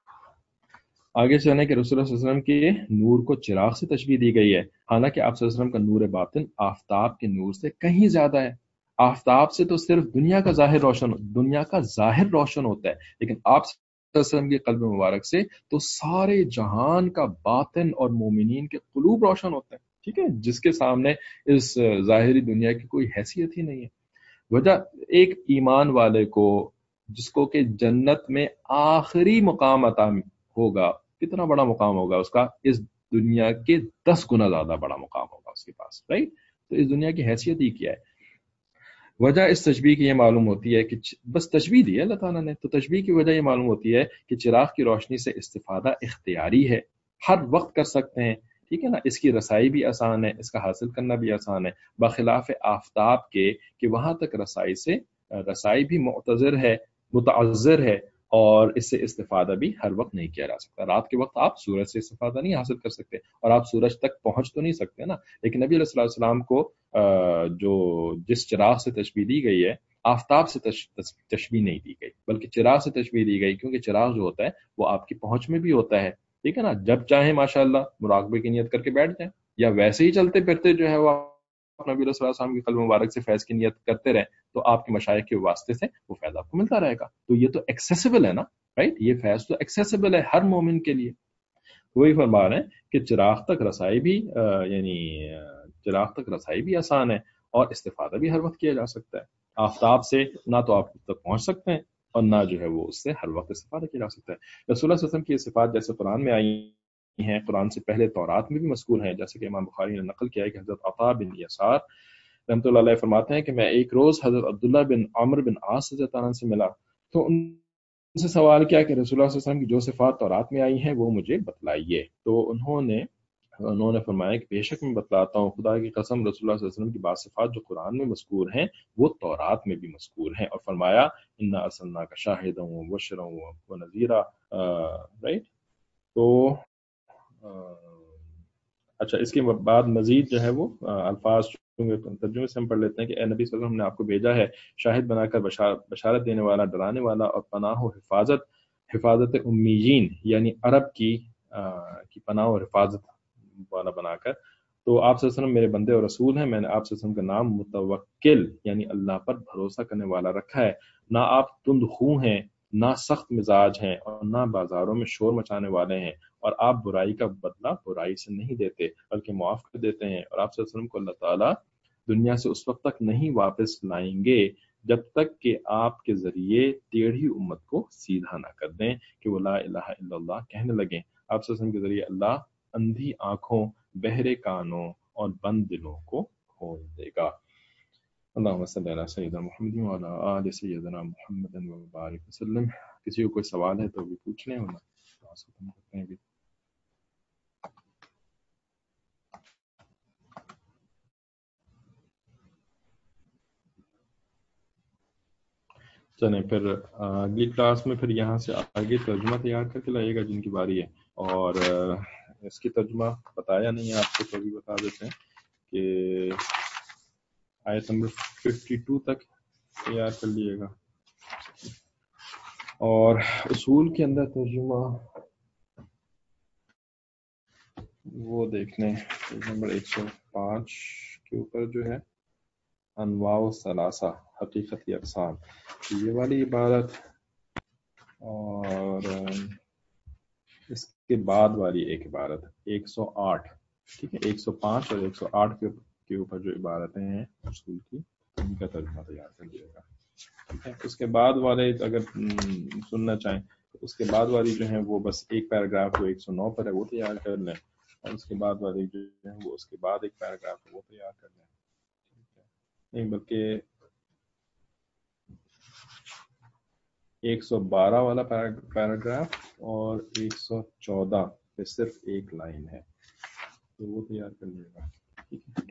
آگے چلنے کے رسول اللہ صلی اللہ علیہ وسلم کے نور کو چراغ سے تشبیہ دی گئی ہے، حالانکہ آپ صلی اللہ علیہ وسلم کا نور باطن آفتاب کے نور سے کہیں زیادہ ہے. آفتاب سے تو صرف دنیا کا ظاہر روشن ہوتا ہے، لیکن آپ صلی اللہ علیہ وسلم کے قلب مبارک سے تو سارے جہان کا باطن اور مومنین کے قلوب روشن ہوتے ہیں. ٹھیک ہے، جس کے سامنے اس ظاہری دنیا کی کوئی حیثیت ہی نہیں ہے. وجہ ایک ایمان والے کو جس کو کہ جنت میں آخری مقام عطا ہوگا، کتنا بڑا مقام ہوگا اس کا، اس دنیا کے 10 گنا زیادہ بڑا مقام ہوگا اس کے پاس، رائٹ. تو اس دنیا کی حیثیت ہی کیا ہے. وجہ اس تشبیہ کی یہ معلوم ہوتی ہے کہ بس تشبیہ دی ہے اللہ تعالیٰ نے، تو تشبیہ کی وجہ یہ معلوم ہوتی ہے کہ چراغ کی روشنی سے استفادہ اختیاری ہے، ہر وقت کر سکتے ہیں. ٹھیک ہے نا، اس کی رسائی بھی آسان ہے، اس کا حاصل کرنا بھی آسان ہے، بخلاف آفتاب کے کہ وہاں تک رسائی بھی متعذر ہے، اور اس سے استفادہ بھی ہر وقت نہیں کیا جا سکتا. رات کے وقت آپ سورج سے استفادہ نہیں حاصل کر سکتے، اور آپ سورج تک پہنچ تو نہیں سکتے نا. لیکن نبی علیہ السلام کو جو جس چراغ سے تشبیہ دی گئی ہے، آفتاب سے تشبیہ نہیں دی گئی، بلکہ چراغ سے تشبیہ دی گئی، کیونکہ چراغ جو ہوتا ہے وہ آپ کی پہنچ میں بھی ہوتا ہے. ٹھیک ہے نا، جب چاہیں ماشاءاللہ مراقبے کی نیت کر کے بیٹھ جائیں، یا ویسے ہی چلتے پھرتے جو ہے وہ نبی علیہ السلام کی قلب مبارک سے فیض کی نیت کرتے رہیں، تو آپ کے مشائخ کے واسطے سے وہ فیض آپ کو ملتا رہے گا. تو یہ تو ایکسیسیبل ہے نا، رائٹ، یہ فیض تو ایکسیسیبل ہے ہر مومن کے لیے. وہی فرما رہے ہیں کہ چراغ تک رسائی بھی چراغ تک رسائی بھی آسان ہے، اور استفادہ بھی ہر وقت کیا جا سکتا ہے. آفتاب سے نہ تو آپ تک پہنچ سکتے ہیں، اور نہ جو ہے وہ اس سے ہر وقت استفادہ کیا جا سکتا ہے. رسول اللہ صلی اللہ علیہ وسلم کی یہ صفات جیسے قرآن میں آئی ہیں، قرآن سے پہلے تورات میں بھی مذکور ہیں، جیسے کہ امام بخاری نے نقل کیا ہے کہ حضرت عطا بن یسار رحمۃ اللہ علیہ فرماتے ہیں کہ میں ایک روز حضرت عبداللہ بن عمرو بن عاص رضی اللہ عنہ سے ملا، تو ان سے سوال کیا کہ رسول اللہ صلی اللہ علیہ وسلم کی جو صفات تورات میں آئی ہیں وہ مجھے بتلائیے. تو انہوں نے فرمایا کہ بے شک میں بتلاتا ہوں، خدا کی قسم رسول اللہ صلی اللہ علیہ وسلم کی بعض صفات جو قرآن میں مذکور ہیں وہ تورات میں بھی مذکور ہیں. اور فرمایا انا ارسلناک شاہدا ومبشرا ونذیرا، رائٹ. تو اچھا، اس کے بعد مزید جو ہے وہ الفاظ ترجمے سے ہم پڑھ لیتے ہیں کہ اے نبی صلی اللہ علیہ وسلم، ہم نے آپ کو بھیجا ہے شاہد بنا کر، بشارت دینے والا، ڈرانے والا، اور پناہ و حفاظت امیین یعنی عرب کی پناہ و حفاظت والا بنا کر. تو آپ صلی اللہ علیہ وسلم میرے بندے اور رسول ہیں. میں نے آپ صلی اللہ علیہ وسلم کا نام متوکل یعنی اللہ پر بھروسہ کرنے والا رکھا ہے. نہ آپ تند خو ہیں، نہ سخت مزاج ہیں، اور نہ بازاروں میں شور مچانے والے ہیں، اور آپ برائی کا بدلہ برائی سے نہیں دیتے بلکہ معاف کر دیتے ہیں. اور آپ صلی اللہ علیہ وسلم کو اللہ تعالیٰ دنیا سے اس وقت تک نہیں واپس لائیں گے جب تک کہ آپ کے ذریعے ٹیڑھی امت کو سیدھا نہ کر دیں کہ وہ لا الہ الا اللہ کہنے لگیں. آپ صلی اللہ علیہ وسلم کے ذریعے اللہ اندھی آنکھوں، بہرے کانوں اور بند دلوں کو کھول دے گا. اللہم صلی علی سیدنا محمد وعلی آل سیدنا محمد وبارک وسلم. کسی کو کوئی سوال ہے تو بھی پوچھ لیں، ورنہ ختم کرتے ہیں بھی. چلیں پھر اگلی کلاس میں پھر یہاں سے آگے ترجمہ تیار کر کے لائیے گا جن کی باری ہے. اور اس کی ترجمہ بتایا نہیں ہے آپ کو تو بھی بتا دیتے ہیں کہ آیت نمبر 52 تک تیار کر لیے گا. اور اصول کے اندر ترجمہ وہ دیکھ لیں پیج نمبر 105 کے اوپر جو ہے انواع و ثلاثہ حقیقتی اقسام، یہ والی عبارت، اور اس کے بعد والی ایک عبارت 108. ٹھیک ہے، 105 اور 108 کے اوپر جو عبارتیں ہیں اصول کی، ان کا ترجمہ تیار کر دیا گا. ٹھیک ہے، اس کے بعد والے اگر سننا چاہیں تو اس کے بعد والی جو ہیں وہ بس ایک پیراگراف جو 109 پر ہے وہ تیار کر لیں، اور اس کے بعد والی جو ہے وہ اس کے بعد ایک پیراگراف ہے وہ تیار کر لیں. نہیں بلکہ 112 والا پیراگراف اور 114 پہ صرف ایک لائن ہے. تو وہ تیار کر لیے گا. ٹھیک ہے.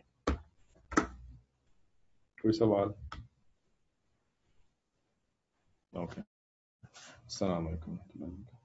کوئی سوال؟ اوکے. السلام علیکم ورحمۃ اللہ وبرکاتہ.